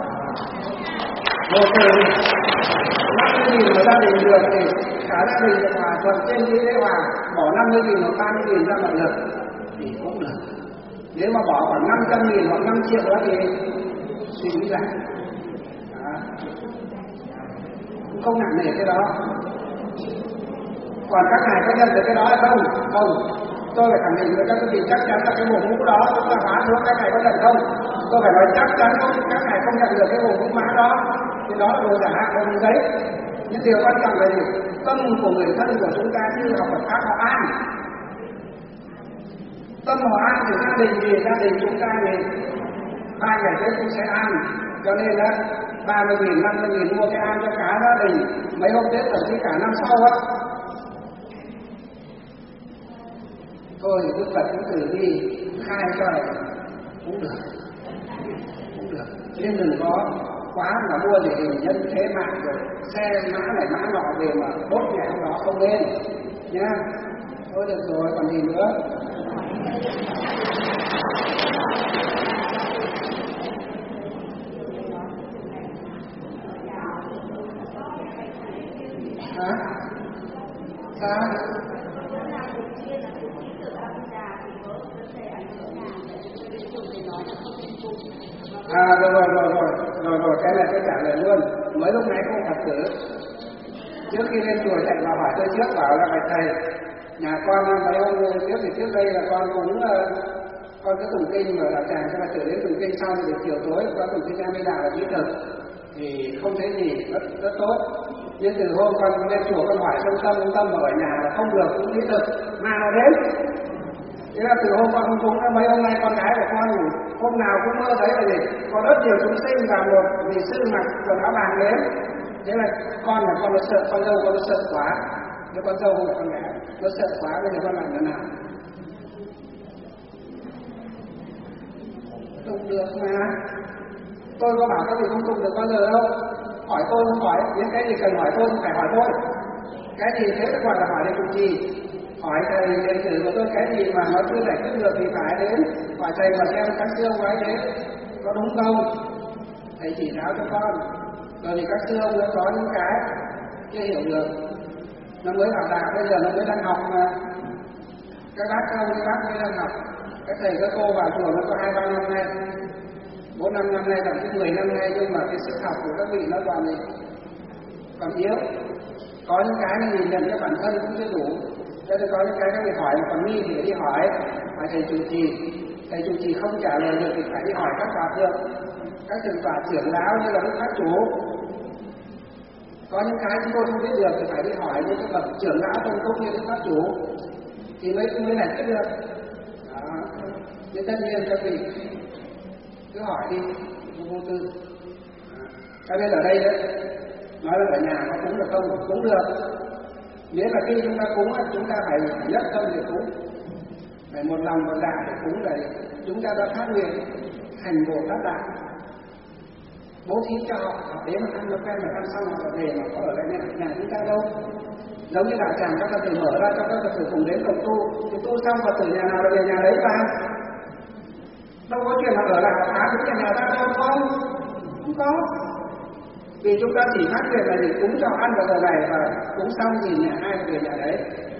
Một từ 50.000 mà gia đình được thì cả gia đình được hòa thuận trên dưới lễ hòa, bỏ 50.000 hoặc 30.000 ra mọi lực thì cũng được. Nếu mà bỏ khoảng 500.000 hoặc 5 triệu đó thì suy nghĩ lại. Cũng không nặng nề cái đó. Còn các ngài có nhận được cái đó hay không? Không. Tôi phải khẳng định với các quý vị chắc chắn là cái bộ mũ đó chúng ta hóa xuống các ngài có nhận không? Tôi phải nói chắc chắn không, các ngài không nhận được cái bộ mũ mã đó. Thì đó là đồ giả, đồ giấy. Nhưng điều quan trọng là gì? Tâm của người thân của chúng ta như học Phật pháp họ an. Tâm họ an thì gia đình gì? Gia đình chúng ta thì 3 ngày Tết cũng sẽ an. Cho nên là 30.000, 50.000 mua cái an cho cả gia đình. Mấy hôm Tết thậm chí cả năm sau á. Thôi Đức Phật cũng thử đi khai cho này cũng được, cũng được. Nhưng đừng có quá mà mua để hình nhân thế mạng rồi xe mã này mã nọ về mà đốt ngày hôm đó không nên nhá. Thôi được rồi, còn gì nữa. Hả? Sao? Rồi, cái này tôi trả lời luôn. Mới lúc nãy cô Phật tử trước khi lên chùa chạy vào hỏi tôi trước, bảo là phải thầy nhà con mấy hôm trước thì trước đây là con cũng con cứ tụng kinh mà đạo tràng cho Phật tử đến tụng kinh xong thì chiều tối con tụng kinh A Di Đà là bí thực thì không thấy gì, rất tốt. Nhưng từ hôm con lên chùa con hỏi trung tâm ở nhà là không được cũng bí thực mà nó đến. Thế là từ hôm con cũng mấy hôm nay con gái của con ngủ hôm nào cũng mơ thấy là gì? Có rất nhiều chúng sinh và một vị sư mặc quần áo vàng đến. Thế là con nó sợ, con dâu con nó sợ quá. Nếu con dâu không phải con gái, nó sợ quá bây giờ con làm thế nào? Tụng được mà. Tôi có bảo các vị không tụng được bao giờ đâu. Hỏi tôi không hỏi, những cái gì cần hỏi tôi không phải hỏi tôi. Cái gì thế là gọi là hỏi để tụng trì. Hỏi thầy đệ tử của tôi cái gì mà nó chưa giải quyết được thì phải đến hỏi thầy mà xem các sư ông ấy thế có đúng không, thầy chỉ giáo cho con. Rồi thì các sư ông nó có những cái chưa hiểu được, nó mới vào đạo bây giờ nó mới đang học mà. Các bác mới đang học, các thầy các cô vào chùa nó có 2-3 năm nay, 4-5 năm nay, thậm chí 10 năm nay, nhưng mà cái sức học của các vị nó còn yếu. Có những cái nó nhìn nhận cho bản thân cũng chưa đủ. Cho nên có những cái các vị hỏi mà còn nghi thì đi hỏi thầy trụ trì. Thầy trụ trì không trả lời được thì phải đi hỏi các hòa thượng, các thượng tọa trưởng lão như là Đức Pháp Chủ. Có những cái chúng tôi không biết được thì phải đi hỏi những cái bậc trưởng lão tôn túc như Đức Pháp Chủ. thì mới giải quyết được. Đó. Nhưng tất nhiên các vị cứ hỏi đi, vô tư. Các bên ở đây đấy, nói là ở nhà có cúng được không? Cúng được. Nếu là khi chúng ta cúng, chúng ta phải nhất tâm để cúng, phải một lòng một dạ để cúng, là chúng ta đã phát nguyện hành Bồ Tát Đạo, bố thí cho họ đến mà ăn, nó quen mà ăn xong rồi về mà có ở lại nhà chúng ta đâu. Giống như đạo tràng các Phật tử mở ra cho các Phật tử cùng đến đồng tu, thì tu xong Phật tử nhà nào là về nhà đấy vào, đâu có chuyện mà ở lại phá chúng nhà ta đâu, không có. Vì chúng ta chỉ phát nguyện là để cúng cho ăn vào giờ này, và cúng xong thì nhà ai về nhà đấy.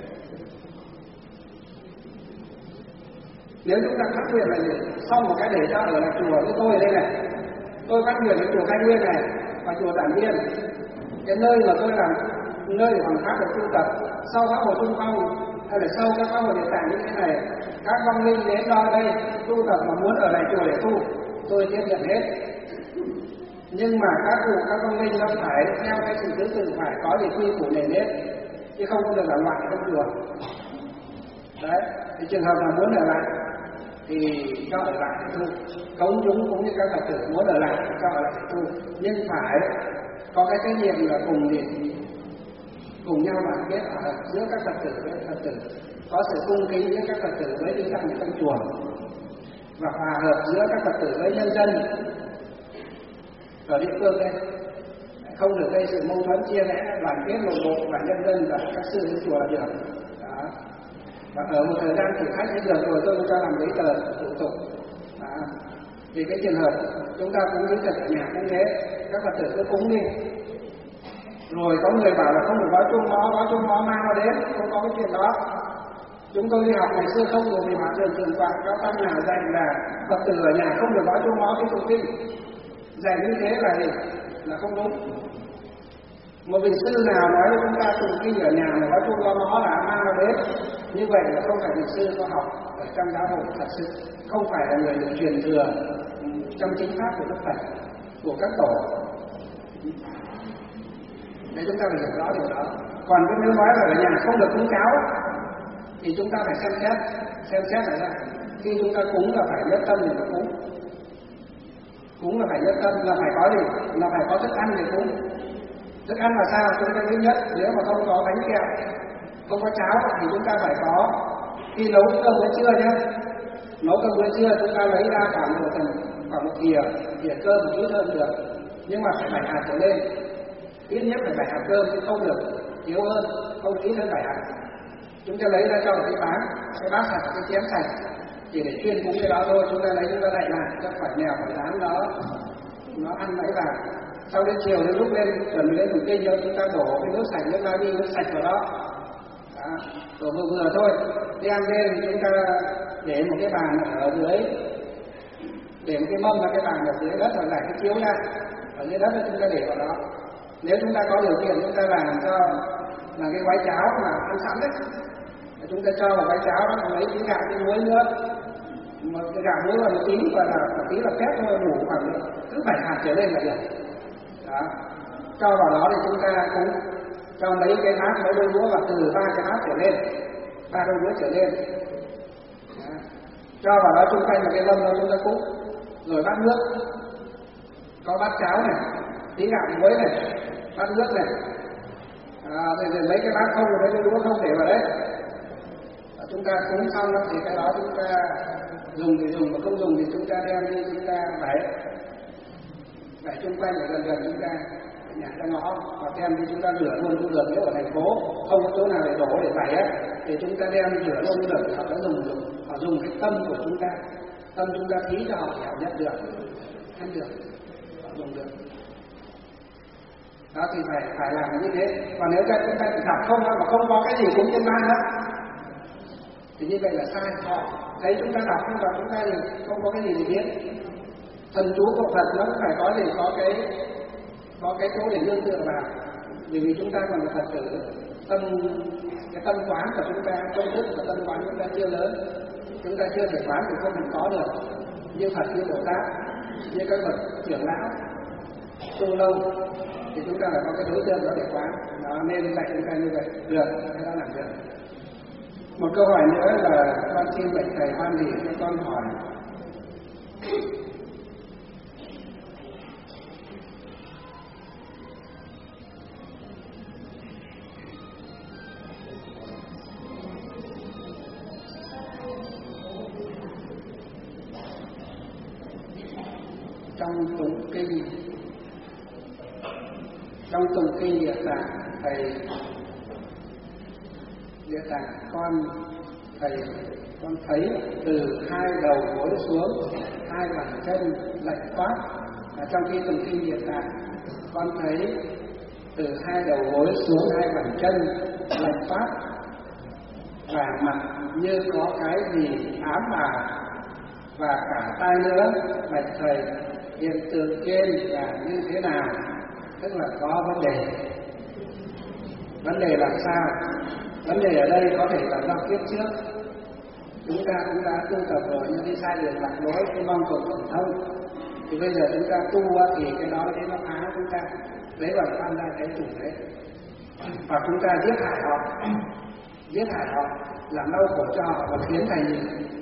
Nếu chúng ta phát nguyện là để xong một cái để cho ở lại chùa với tôi ở đây này, tôi phát nguyện ở chùa Khai Nguyên này và chùa Tản Viên, cái nơi mà tôi làm nơi để Hoàng Pháp được tu tập, sau các hội trung phong hay là sau các hội địa tạng như thế này, các vong linh đến đó đây tu tập mà muốn ở lại chùa để tu, tôi tiếp nhận hết. Nhưng mà các cụ, các vong linh nó phải theo cái sự thứ tự, phải có địa quy củ nền nếp, chứ không có được là ngoại trong chùa. Đấy, thì trường hợp mà muốn ở lại thì cho ở lại để tu, cống chúng cũng như các Phật tử muốn ở lại cho ở lại để tu, nhưng phải có cái trách nhiệm là cùng nhau đoàn kết ở giữa các Phật tử với Phật tử, có sự cung kính giữa các Phật tử với đi tăng trong chùa, và hòa hợp giữa các Phật tử với nhân dân ở địa phương đây, không được gây sự mâu thuẫn chia rẽ, đoàn kết nội bộ và nhân dân và các sư trong chùa là được. Đó. Và ở một thời gian thử thách ấy được rồi tôi cho làm giấy tờ thủ tục. Đó. Vì cái trường hợp chúng ta cũng giữ thật ở nhà cũng thế, các Phật tử cứ cúng đi, rồi có người bảo là không được gói chuông mõ mang vào đến, không có cái chuyện đó. Chúng tôi đi học ngày xưa không được, vì hòa thượng Thường Quảng các tăng nào dạy là Phật tử ở nhà không được gói chuông mõ cái tụng kinh, dạy như thế là không đúng. Một vị sư nào nói với chúng ta tụng kinh ở nhà mà gói chuông mõ là mang vào đến, như vậy là không phải vị sư có học ở trong giáo hội thật sự, không phải là người được truyền thừa trong chính pháp của Đức Phật, của các tổ. Để chúng ta phải hiểu rõ điều đó. Còn nếu nói là ở nhà không được cúng cháo thì chúng ta phải xem xét là khi chúng ta cúng là phải nhất tâm để mà cúng là phải nhất tâm, là phải có gì, là phải có thức ăn để cúng. Thức ăn là sao? Chúng ta thứ nhất, nếu mà không có bánh kẹo, không có cháo thì chúng ta phải có, khi nấu cơm bữa trưa nhé, nấu cơm bữa trưa chúng ta lấy ra khoảng một thìa cơm một chút hơn được, nhưng mà phải 7 hạt trở lên, ít nhất phải 7 hạt cơm chứ không được thiếu hơn, không ít hơn 7 hạt. Chúng ta lấy ra cho một cái bát sạch, cái chén sạch, chỉ để chuyên cúng cái đó thôi. Chúng ta lấy, chúng ta đậy lại cho khỏi mèo khỏi rán đó nó ăn lấy vào. Sau đến chiều đến lúc lên chuẩn bị lên tụng kinh, chúng ta đổ cái nước sạch, nước la đi, nước sạch vào đó. Đó, đổ vừa thôi. Đem lên chúng ta để một cái bàn ở dưới, để một cái mâm và cái bàn ở dưới đất, rồi lại cái chiếu ra ở dưới đất chúng ta để vào đó. Nếu chúng ta có điều kiện chúng ta làm cho là cái gói cháo mà ăn sẵn đấy, chúng ta cho vào gói cháo đó, lấy tí gạo tí muối nữa, mà cái gạo muối là một tí và là một tí là phép thôi, đủ khoảng cứ 7 hạt trở lên là được. Đó, cho vào đó thì chúng ta cũng cho mấy cái bát, mấy đôi đũa và từ 3 cái bát trở lên, 3 đôi đũa trở lên. Đó, cho vào đó chung quanh một cái mâm đó chúng ta cúng, rồi bát nước, có bát cháo này, tí gạo muối này, bát nước này, rồi mấy cái bát không, mấy cái đũa không để vào đấy. Chúng ta cúng xong thì cái đó chúng ta dùng thì dùng, mà không dùng thì chúng ta đem đi, chúng ta bày chung quanh ở gần chúng ta, nhà ra ngõ, hoặc đem đi chúng ta rửa luôn cũng được. Nếu ở thành phố không có chỗ nào để đổ để bày á, thì chúng ta đem rửa luôn cũng được. Họ đã dùng cái tâm của chúng ta, tâm chúng ta thí cho họ nhận được, ăn được, họ dùng được. Đó thì phải làm như thế. Còn nếu chúng ta đọc không mà không có cái gì cũng trên ban đó thì như vậy là sai. Họ thấy chúng ta đọc nhưng mà chúng ta thì không có cái gì để biết. Thần chú của Phật nó cũng phải có gì, có cái chỗ để nương tựa vào. Vì chúng ta còn là Phật tử, cái tâm quán của chúng ta, công đức và tâm quán chúng ta chưa lớn, chúng ta chưa thể quán thì không thể có được. Như Phật, như Bồ Tát, như các bậc trưởng lão tu lâu thì chúng ta phải có cái đối tượng đó để quán. Đó nên dạy chúng ta như vậy được, cái đó làm được. Một câu hỏi nữa là con xin bạch thầy hoan hỷ cho con hỏi. Trong tụng kinh Địa Tạng, thầy Địa Tạng con thấy từ hai đầu gối xuống, hai bàn chân lạnh toát. Trong khi tụng kinh Địa Tạng, con thấy từ hai đầu gối xuống hai bàn chân lạnh toát và mặt như có cái gì ám vào, và cả tai nữa. Bạch thầy, hiện tượng trên là như thế nào? Tức là có vấn đề. Vấn đề làm sao? Vấn đề ở đây có thể là do kiếp trước chúng ta cũng đã tu tập rồi nhưng đi sai đường lạc lối, cái mong cầu tổng thông, thì bây giờ chúng ta tu thì cái đó đấy nó phá chúng ta, lấy vào tham gia cái chủ đấy, và chúng ta giết hại họ, làm đau khổ cho họ và khiến thành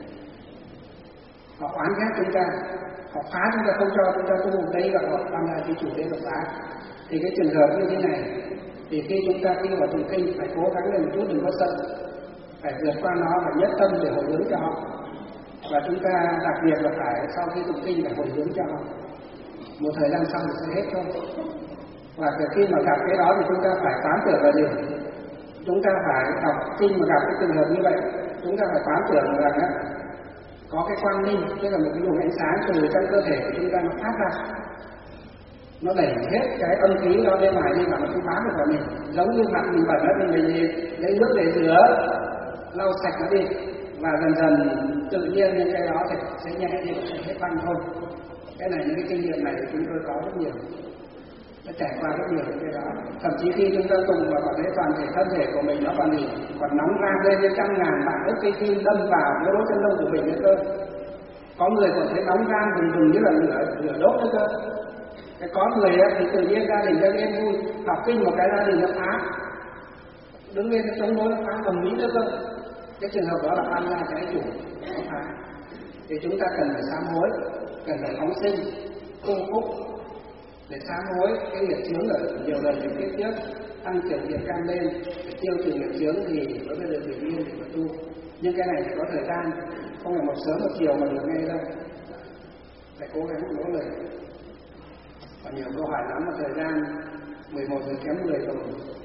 họ oán ghét chúng ta, họ phá chúng ta, không cho chúng ta tu, đấy là họ tham gia cái chủ đấy là phá. Thì cái trường hợp như thế này, thì khi chúng ta đi vào tụng kinh phải cố gắng lên một chút, đừng có sợ, phải vượt qua nó và nhất tâm để hồi hướng cho họ. Và chúng ta đặc biệt là phải sau khi tụng kinh phải hồi hướng cho họ. Một thời gian sau thì sẽ hết thôi. Và khi mà gặp cái đó thì chúng ta phải quán tưởng là điều. Chúng ta phải đọc kinh mà gặp cái trường hợp như vậy, chúng ta phải quán tưởng rằng có cái quang minh, tức là một cái luồng ánh sáng từ trong cơ thể của chúng ta nó phát ra, nó đẩy hết cái âm khí nó bên ngoài đi và nó không bám được vào mình. Giống như mặt mình bẩn thì mình lấy nước để rửa, lau sạch nó đi, và dần dần tự nhiên những cái đó sẽ nhẹ đi, sẽ hết băng thôi. Cái này, những cái kinh nghiệm này chúng tôi có rất nhiều, đã trải qua rất nhiều những cái đó. Thậm chí khi chúng ta tụng và cảm thấy toàn thể thân thể của mình nó còn nóng rang lên với trăm ngàn vạn ức cây kim đâm vào cái lỗ chân lông của mình nữa cơ. Có người còn thấy nóng rang bừng như là lửa đốt nữa cơ. Có người thì tự nhiên gia đình đang yên vui, học kinh một cái gia đình nó phá, đứng lên nó chống đối, nó phá ầm ĩ nữa cơ. Cái trường hợp đó là tham gia trái chủ, nó phá. Thì chúng ta cần phải sám hối, cần phải phóng sinh, tu phúc để sám hối cái nghiệp chướng ở nhiều lần những kiếp trước, tăng trưởng nghiệp căn lên, để tiêu trừ nghiệp chướng thì mới được bình yên để mà tu. Nhưng cái này phải có thời gian, không phải một sớm một chiều mà được ngay đâu, phải cố gắng nỗ lực. Và nhiều câu hỏi lắm mà thời gian 11 giờ kém 10 rồi.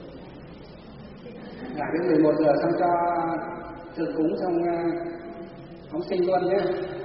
Làm đến 11 giờ xong cho thượng cúng xong phóng sinh luôn nhé.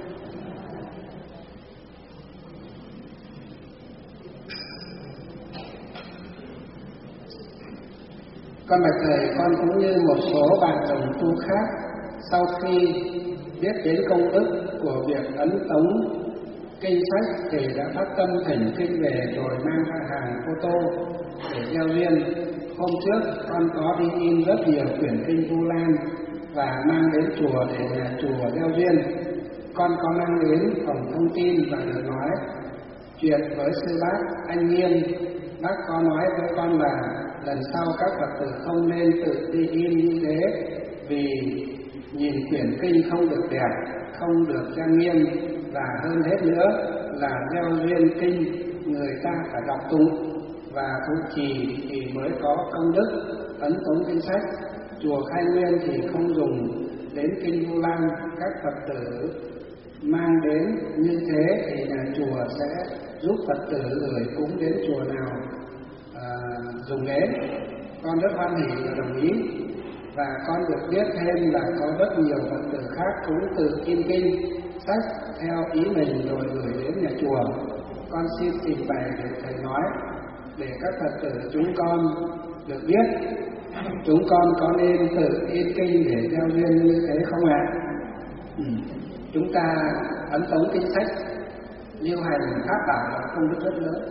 Con bạch thầy, con cũng như một số bạn đồng tu khác, sau khi biết đến công đức của việc ấn tống kinh sách thì đã phát tâm thỉnh kinh về rồi mang ra hàng photo để gieo duyên. Hôm trước con có đi in rất nhiều quyển kinh Vu Lan và mang đến chùa để nhà chùa gieo duyên. Con có mang đến phòng thông tin và được nói chuyện với sư bác anh Nghiêm. Bác có nói với con là lần sau các Phật tử không nên tự đi in như thế, vì nhìn quyển kinh không được đẹp, không được trang nghiêm, và hơn hết nữa là gieo duyên kinh người ta phải đọc tụng và tụng trì thì mới có công đức ấn tống kinh sách. Chùa Khai Nguyên thì không dùng đến kinh Vu Lan, các Phật tử mang đến như thế thì nhà chùa sẽ giúp Phật tử gửi cúng đến chùa nào dùng đến. Con rất hoan hỷ và đồng ý. Và con được biết thêm là có rất nhiều Phật tử khác cũng tự in kinh sách theo ý mình rồi gửi đến nhà chùa. Con xin trình bày để thầy nói, để các Phật tử chúng con được biết chúng con có nên tự in kinh để gieo duyên như thế không ạ? Chúng ta ấn tống kinh sách lưu hành pháp bảo là công đức rất lớn,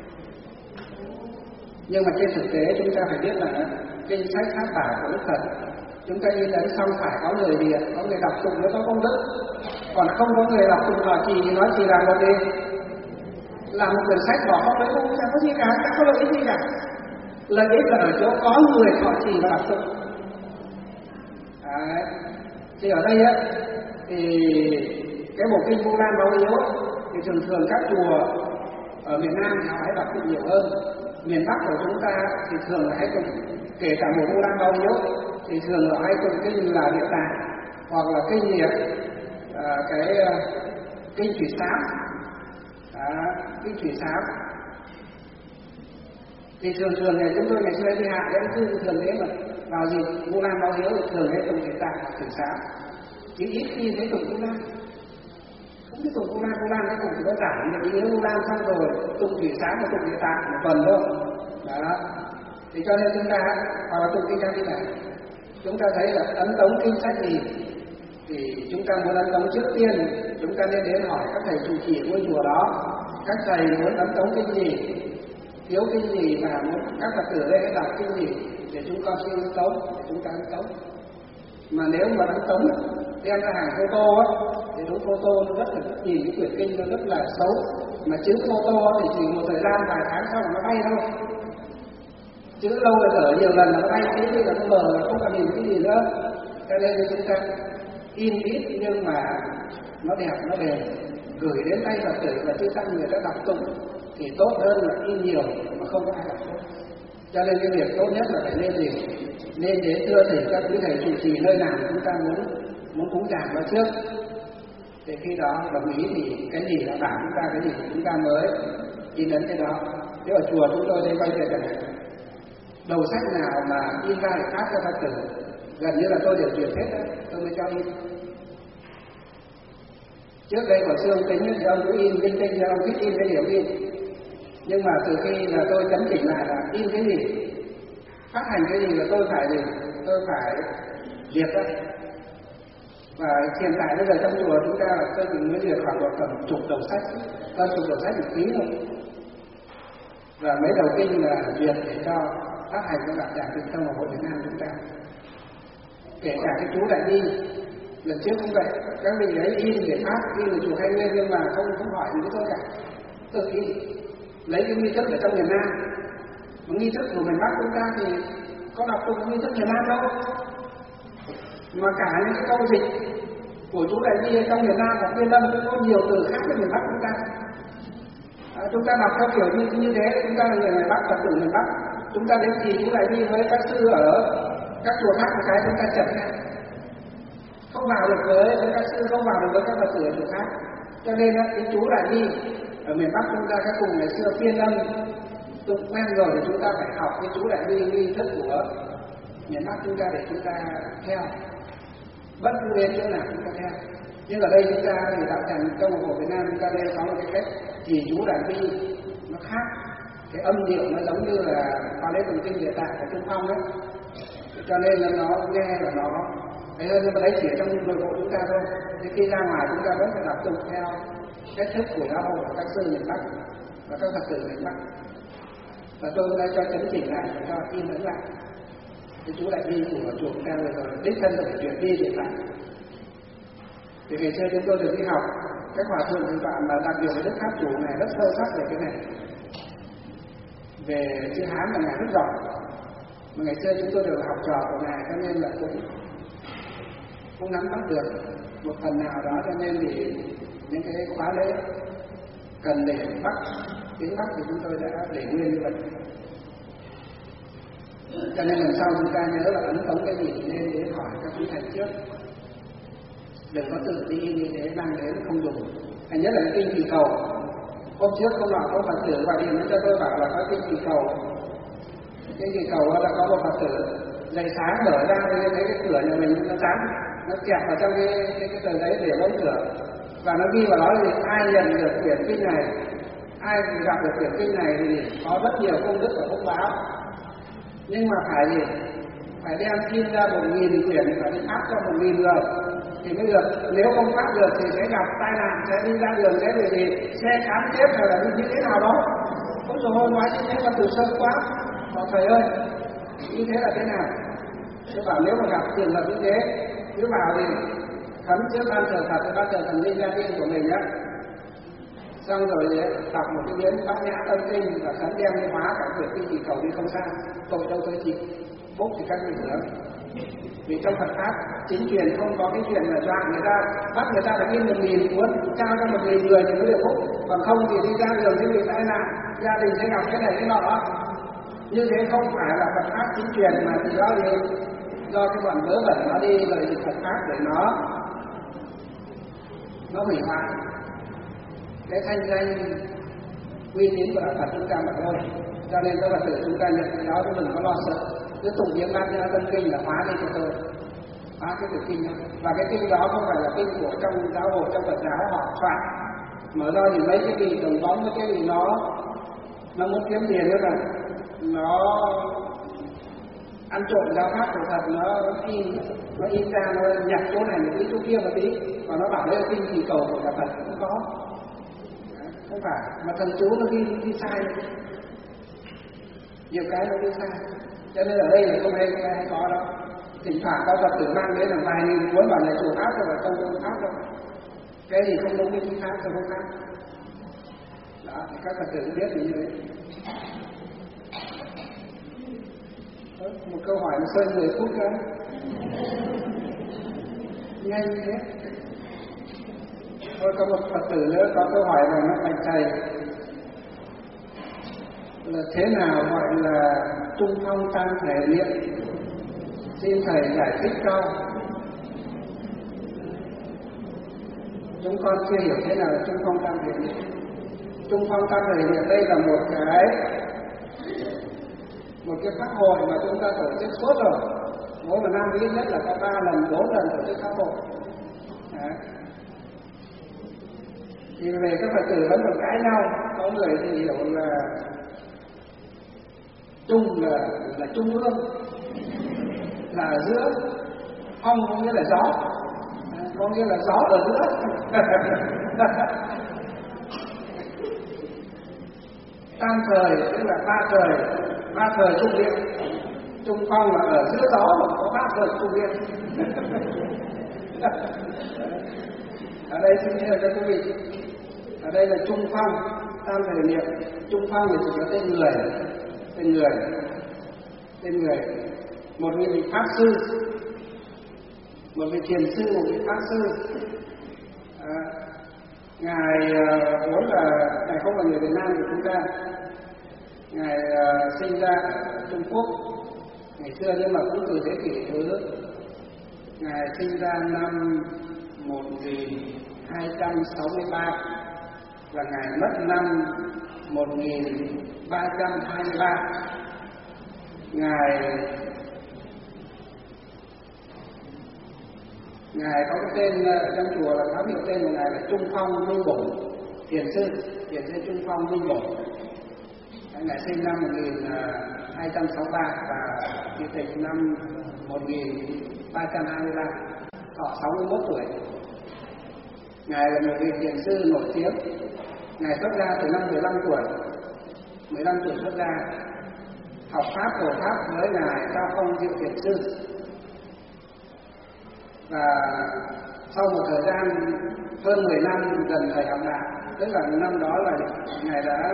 nhưng mà trên thực tế chúng ta phải biết là kinh sách pháp bảo của Đức Phật chúng ta in ấn xong phải có người địa, có người đọc tụng mới có công đức. Còn không có người đọc tụng họ trì thì nói chỉ là một gì, làm một quyển sách bỏ không đấy, không có gì cả, chẳng có lợi ích gì cả. Lợi ích là ở chỗ có người họ trì và đọc tụng. Đấy. Thì ở đây á, thì cái bộ kinh Vu Lan Báo Hiếu thì thường thường các chùa ở miền Nam thì họ hay đọc kinh nhiều hơn. Miền Bắc của chúng ta thì thường là hay tụng, kể cả bộ Vu Lan Báo Hiếu thì thường là hay tụng kinh là Địa Tạng hoặc là kinh gì ạ? Kinh Thủy Sám. Kinh Thủy Sám. Thì thường thì chúng tôi ngày xưa đi hạ đến cứ thường thế mà vào dịp Vu Lan Báo Hiếu thì thường hay tụng Địa Tạng hoặc Thủy Sám, chứ ít khi thấy tụng Vu Lan. Không biết tụng Vu Lan cái tụng chỉ có giảng được ý nghĩa Vu Lan xong rồi tụng Thủy Sám và tụng Địa Tạng một phần thôi. Đó. Thì cho nên chúng ta hoặc là tụng kinh A Di Đà, chúng ta thấy là ấn tống kinh sách gì thì chúng ta muốn ấn tống trước tiên chúng ta nên đến hỏi các thầy trụ trì ngôi chùa đó, các thầy muốn ấn tống kinh gì, thiếu kinh gì và muốn các Phật tử đây đọc kinh gì để chúng con xin ấn tống, để chúng ta ấn tống. Mà nếu mà ấn tống đem ra hàng photo á, thì đúng photo nó rất là nhìn cái quyển kinh nó rất là xấu, mà chữ photo thì chỉ một thời gian vài tháng sau nó bay thôi, chữ lâu rồi dở nhiều lần nó bay tí thì là nó mờ, không cần nhìn cái gì nữa. Cho nên chúng ta in ít nhưng mà nó đẹp, nó bền, gửi đến tay Phật tử và chư tăng người ta đọc tụng thì tốt hơn là in nhiều mà không có ai đọc tốt. Cho nên cái việc tốt nhất là phải nên gì? Nên đến thưa thầy các quý thầy trụ trì nơi nào chúng ta muốn cúng tràng vào trước. Thì khi đó đồng ý thì cái gì đã bảo chúng ta, cái gì chúng ta mới in ấn cái đó. Thế ở chùa chúng tôi đây quay về cái này, đầu sách nào mà in ra để phát cho Phật tử gần như là tôi đều duyệt hết đó, tôi mới cho in. Trước đây của sư ông Tính thì ông cũng in linh tinh, ông thích in cái điểm in. Nhưng mà từ khi là tôi chấn chỉnh lại là in cái gì, phát hành cái gì là tôi phải duyệt đó. Và hiện tại bây giờ trong chùa chúng ta tôi chỉ mới duyệt khoảng tầm chục đầu sách, hơn chục đầu sách một ký thôi. Và mấy đầu kinh là duyệt để cho phát hành cho đạo tràng Tịnh Tông ở Hội Việt Nam chúng ta. Kể cả cái chú Đại Bi lần trước cũng vậy, các vị ấy in để phát, in ở chùa Khai Nguyên nhưng mà không hỏi gì với tôi cả, tự in lấy cái nghi thức ở trong miền Nam. Mà nghi thức của miền Bắc chúng ta thì có đọc tụng nghi thức miền Nam đâu, mà cả những cái câu dịch của chú Đại Bi trong miền Nam hoặc Viên Lâm cũng có nhiều từ khác với miền Bắc chúng ta. Chúng ta đọc theo kiểu như thế, chúng ta là người miền Bắc, Phật tử miền Bắc, chúng ta đến kỳ chú Đại Bi với các sư ở các chùa khác một cái chúng ta chật nha, không vào được với các sư, không vào được với các Phật tử ở chùa khác. Cho nên cái chú Đại Bi ở miền Bắc chúng ta các cùng ngày xưa Phiên Âm tụng quen rồi thì chúng ta phải học cái chú Đại Bi nghi thức của miền Bắc chúng ta để chúng ta theo, bất cứ đến chỗ nào chúng ta theo. Nhưng ở đây chúng ta thì đạo tràng trong một Việt Nam chúng ta đây có một cái cách thì chú Đại Bi nó khác, cái âm điệu nó giống như là qua lễ tụng kinh Địa Tạng của Trung Phong đấy, cho nên là nó nghe là nó thế hơn, nhưng mà đấy chỉ ở trong nội bộ chúng ta thôi. Thì khi ra ngoài chúng ta vẫn phải đọc tụng theo cách thức của giáo hội và các sư miền Bắc và các Phật tử miền Bắc. Và tôi đã cho chấn chỉnh lại và cho in ấn lại cái chú Đại Bi của chùa chúng ta rồi đích thân phải chuyển đi để lại. Thì ngày xưa chúng tôi được đi học các hòa thượng chúng bạn mà đặc biệt với Đức Pháp Chủ này rất sâu sắc về cái này, về chữ Hán là ngài rất giỏi, mà ngày xưa chúng tôi đều là học trò của ngài cho nên là cũng nắm bắt được một phần nào đó, cho nên thì những cái khóa lễ cần để bắt tiếng Bắc thì chúng tôi đã để nguyên như vậy. Cho nên lần sau chúng ta nhớ là ấn tống cái gì nên đến hỏi các quý thầy trước, đừng có tự đi như thế mang đến không đủ. Thành nhất là cái kinh Kỳ Cầu, hôm trước không nọ có Phật tử gọi điện cho tôi bảo là có kinh Kỳ Cầu. Cái Kỳ Cầu là có một Phật tử dậy sáng mở ra thấy cái cửa nhà mình nó sáng, nó kẹp vào trong cái tờ giấy để bấm cửa, và nó ghi vào đó thì ai nhận được quyển kinh này, ai gặp được quyển kinh này thì có rất nhiều công đức và phúc báo. Nhưng mà phải gì? Phải đem in ra 1.000 quyển, phải đi phát cho 1.000 người thì mới được. Nếu không phát được thì sẽ gặp tai nạn, sẽ đi ra đường cái gì xe cán chết hay là như thế nào đó. Ôi trời ơi, nói như thế mà từ sâu quá. Bảo thầy ơi, như thế là thế nào? Tôi bảo nếu mà gặp trường hợp như thế, cứ bảo thì khấn trước ban thờ Phật, ban thờ thần linh gia tiên của mình á, xong rồi đọc một cái miếng Bát Nhã Tâm Kinh và khấn đem đi hóa cả quyển kinh Kỳ Cầu đi không sao, tội đâu tới chịu, bốc thì các vị nữa. Vì trong Phật pháp chính truyền không có cái chuyện là dọa người ta, bắt người ta phải in 1.000 cuốn, trao cho 1.000 người thì mới được phúc, còn không thì đi ra đường thì bị tai nạn, gia đình sẽ gặp cái này cái nọ. Như thế không phải là Phật pháp chính truyền, mà chỉ do cái bọn vớ vẩn nó đi lợi dụng Phật pháp để nó hủy hoại cái thanh danh uy tín của đạo Phật chúng ta mà thôi. Cho nên các Phật tử chúng ta nhận cái đó chứ đừng có lo sợ, cứ tụng niệm Bát Nhã Tâm Kinh là hóa đi cho tôi, hóa cái tự kinh đó. Và cái kinh đó không phải là kinh của trong giáo hội, trong Phật giáo họ soạn mở ra thì mấy cái gì đồng bóng với cái gì nó muốn kiếm tiền nữa mà nó ăn trộm giáo pháp của Phật, nó in ra, nó nhặt chỗ này một tí chỗ kia một tí, và nó bảo đây là kinh kỳ cầu của cả Phật, không có. Không phải, mà thần chú nó ghi sai, nhiều cái nó ghi sai. Cho nên ở đây là không hay có đâu. Thỉnh thoảng các Phật tử mang đến là vài nghìn cuốn bảo này chùa pháp rồi, và trong chùa pháp đâu. Cái gì không đúng với chính pháp thì không pháp. Đó, thì các Phật tử biết như thế. Một câu hỏi nó sơn 10 phút nữa. Nhanh như thế. Thôi có một Phật tử nữa có câu hỏi này nó bạch thầy là thế nào gọi là trung phong tam thể niệm, xin thầy giải thích cho. Chúng con chưa hiểu thế nào là trung phong tam thể niệm. Trung phong tam thể niệm đây là một cái pháp hội mà chúng ta tổ chức suốt rồi, mỗi một năm ít nhất là có 3 lần 4 lần tổ chức pháp hội. Đấy. Thì về các Phật tử vẫn còn cãi nhau, có người thì hiểu là trung là trung ương, là ở giữa, phong có nghĩa là gió, có nghĩa là gió ở giữa. Tam thời tức là ba thời trung điện, trung phong là ở giữa gió mà có 3 thời trung điện. Ở đây xin nhớ cho quý vị, ở đây là trung phong tam thời niệm. Trung phong thì chỉ có tên người, một vị pháp sư, một vị thiền sư, một vị pháp sư. Ngài vốn là ngài không phải người Việt Nam của chúng ta, ngài sinh ra ở Trung Quốc ngày xưa, nhưng mà cũng từ thế kỷ thứ, ngài sinh ra năm 1263 và ngài mất năm 1323. Ngài có cái tên trong chùa là pháp hiệu tên của ngài là Trung Phong Minh Bổn, thiền sư Trung Phong Minh Bổn. Ngài sinh năm 1263 và bị tịch năm 1323, thọ 61 tuổi. Ngài là một vị thiền sư nổi tiếng. Ngài xuất gia từ năm 15 tuổi xuất gia, học pháp phổ pháp với ngài Cao Phong Diệu thiền sư. Và sau một thời gian hơn 10 năm gần thời học đạo, tức là năm đó là ngài đã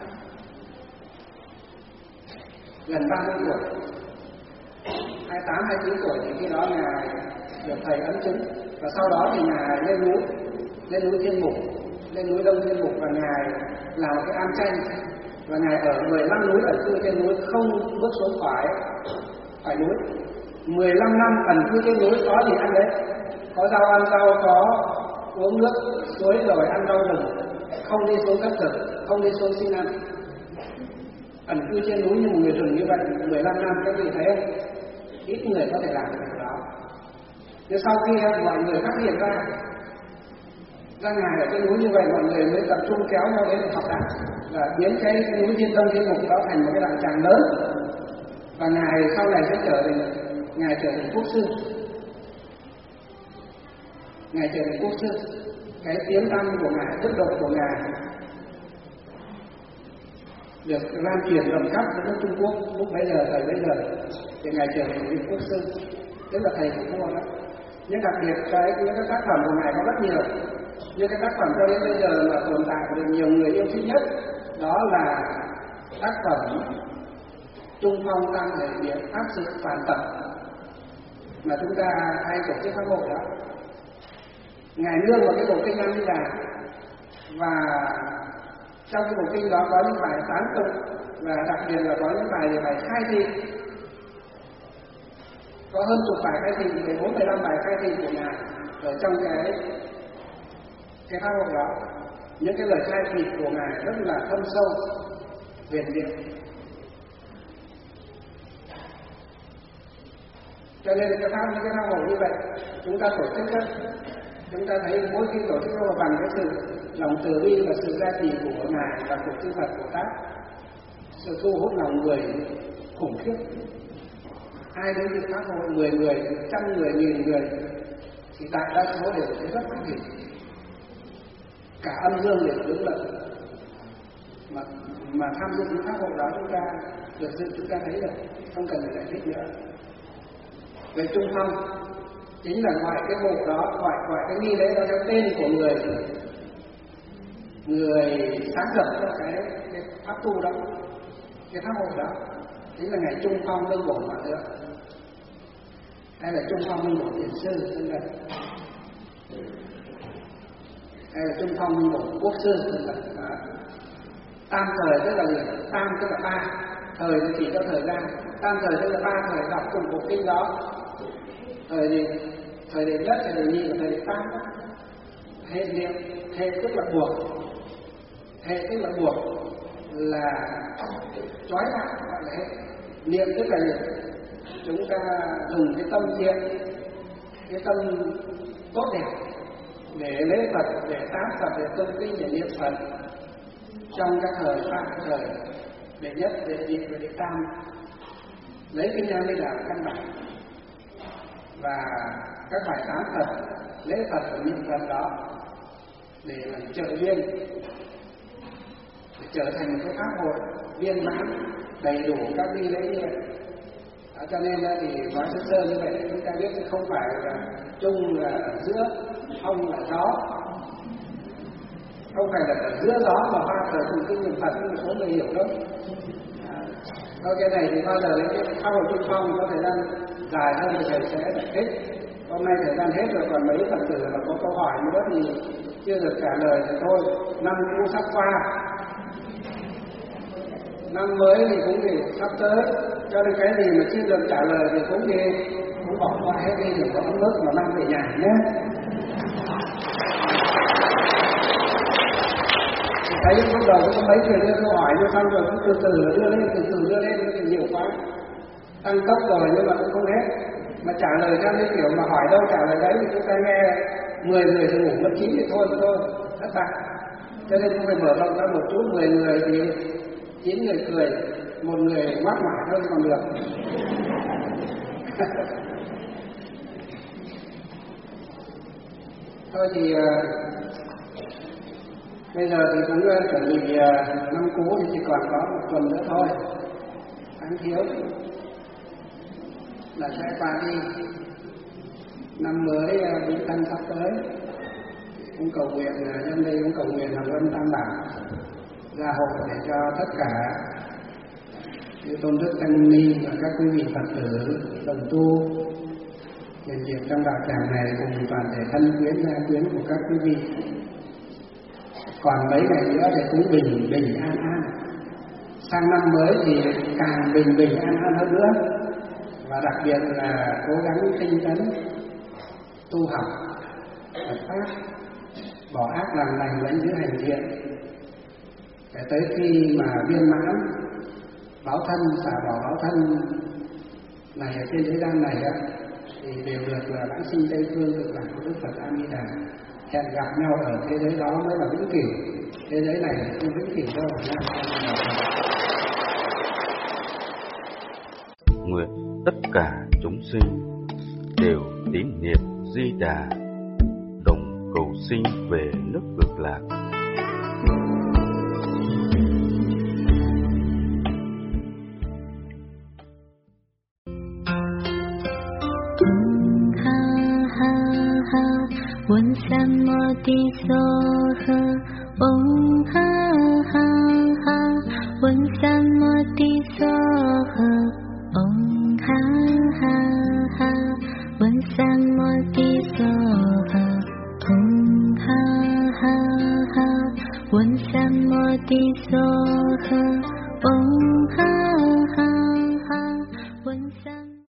gần 30 tuổi, 28, 29 tuổi thì khi đó ngài được thầy ấn chứng. Và sau đó thì ngài lên núi Thiên Mục, lên núi Đông Thiên Mục, và ngài làm một cái am tranh, và ngài ở 15 núi ẩn cư trên núi, không bước xuống khỏi núi. 15 năm ẩn cư trên núi, có gì ăn đấy, có rau ăn rau, có uống nước suối rồi ăn rau rừng, không đi xuống đất thực, không đi xuống xin ăn, ẩn cư trên núi như một người rừng như vậy 15 năm. Các vị thấy không? Ít người có thể làm được điều đó. Nhưng sau khi mọi người phát hiện ra ngài ở trên núi như vậy, mọi người mới tập trung kéo nhau đến học đạo, và biến cái núi Thiên Đông Thiên Mục đó thành một cái đạo tràng lớn. Và ngài sau này sẽ trở thành quốc sư. Ngài trở thành quốc sư. Cái tiếng tăm của ngài, đức độ của ngài được lan truyền rộng khắp nước Trung Quốc lúc bấy giờ, thời bấy giờ, thì ngài trở thành vị quốc sư, tức là thầy của vua đó. Nhưng đặc biệt những cái tác phẩm của ngài có rất nhiều. Nhưng cái tác phẩm cho đến bây giờ là tồn tại được nhiều người yêu thích nhất, đó là tác phẩm Trung Phong Tam Thể Niệm Pháp Sự Phản Tập. mà chúng ta hay tổ chức pháp hội đó. Ngài nương vào cái bộ kinh A Di Đà, và trong cái bộ kinh đó có những bài tán tụng, và đặc biệt là có những bài khai thị, có hơn chục bài khai thị, 14-15 bài khai thị của Ngài ở trong cái pháp hội đó. Những cái lời khai thị của Ngài rất là thâm sâu, huyền diệu. Cho nên những cái pháp hội như vậy chúng ta tổ chức đó, chúng ta thấy mỗi khi tổ chức nó bằng cái sự lòng từ bi và sự gia trì của Ngài và của chư Phật Bồ Tát, sự thu hút lòng người khủng khiếp. Ai đến dự pháp hội 10 người, 100 người, 1000 người thì đại đa số đều thấy rất phát triển, cả âm dương đều đứng lợi. Mà tham dự những pháp hội đó chúng ta được sự chúng ta thấy được, không cần phải giải thích nữa. Về trung phong chính là gọi cái bộ đó, gọi cái nghi lễ đó theo tên của người sáng lập cho cái pháp tu đó, cái pháp hội đó, chính là ngày trung phong linh bổn hòa thượng, hay là trung phong linh bổn thiền sư vân vân, hay là trung phong linh bổn quốc sư vân vân. Tam thời tức là gì? Tam tức là 3 thời, thì chỉ cho thời gian. Tam thời tức là 3 thời đọc cùng bộ kinh đó. Thời gì? Thời đệ nhất, thời đệ nhị và thời đệ tam. Hệ niệm, hệ tức là buộc, hệ tức là buộc, là trói lại, gọi là hệ. Niệm tức là gì? Chúng ta dùng cái tâm thiện, cái tâm tốt đẹp để lễ Phật, để tán Phật, để tôn kính, để niệm Phật trong các thời pháp, thời đệ nhất, đệ nhị và đệ tam, lấy kinh A Di Đà là căn bản, và các bài tán Phật, lễ Phật và niệm Phật đó để làm trợ duyên, để trở thành một cái pháp hội viên mãn đầy đủ các nghi lễ như vậy. Cho nên thì nói sơ sơ như vậy chúng ta biết không phải là chung là ở giữa, không là gió, không phải là ở giữa gió mà ba thời cùng kinh niệm Phật, nhưng một số người hiểu đâu. Thôi cái này thì bao giờ đến cái pháp hội trung phong có thời gian dài hơn thì thầy sẽ giải thích. Hôm nay thời gian hết rồi, còn mấy Phật tử mà có câu hỏi nữa thì chưa được trả lời thì thôi, năm cũ sắp qua, năm mới thì cũng thì sắp tới, cho nên cái gì mà chưa được trả lời thì cũng bỏ qua hết đi, đừng có ấm ức mà mang về nhà nhé. Thấy lúc đầu có mấy người đưa câu hỏi, nhưng xong rồi cũng từ từ đưa lên, nó thì nhiều quá, tăng tốc rồi nhưng mà cũng không hết. Mà trả lời theo cái kiểu mà hỏi đâu trả lời đấy thì chúng ta nghe 10 người thì ngủ mất 9 thì thôi, thất bại. Cho nên cũng phải mở rộng ra một chút, 10 người thì 9 người cười, 1 người mát mỏi thôi còn được. Thôi thì bây giờ thì cũng chuẩn bị năm cũ thì chỉ còn có 1 tuần nữa thôi, tháng thiếu là sẽ qua đi. Năm mới Vĩnh Tân sắp tới, cũng cầu nguyện, nhân đây cũng cầu nguyện Hồng Ân Tam Bảo gia hộ để cho tất cả như Tôn Đức Tăng Ni và các quý vị Phật tử đồng tu hiện diện trong đạo tràng này cùng toàn thể thân quyến gia quyến của các quý vị. Còn mấy ngày nữa thì cũng bình an. Sang năm mới thì càng bình an hơn nữa, và đặc biệt là cố gắng tinh tấn tu học Phật pháp, bỏ ác làm lành, lãnh giữ hành thiện, để tới khi mà viên mãn báo thân, xả bỏ báo thân này ở trên thế gian này á, thì đều được là vãng sinh Tây Phương cực lạc của Đức Phật A Di Đà. Hẹn gặp nhau ở thế giới đó mới là vĩnh cửu, thế giới này không vĩnh cửu đâu. Nguyện tất cả chúng sinh đều tín niệm Di Đà, đồng cầu sinh về nước Cực Lạc. One Samoti Soha Om Ha Ha Ha One Samoti Soha Om Ha Ha Ha Sammoti Soha Om Ha Ha Ha Vun Sammoti Soha Om Ha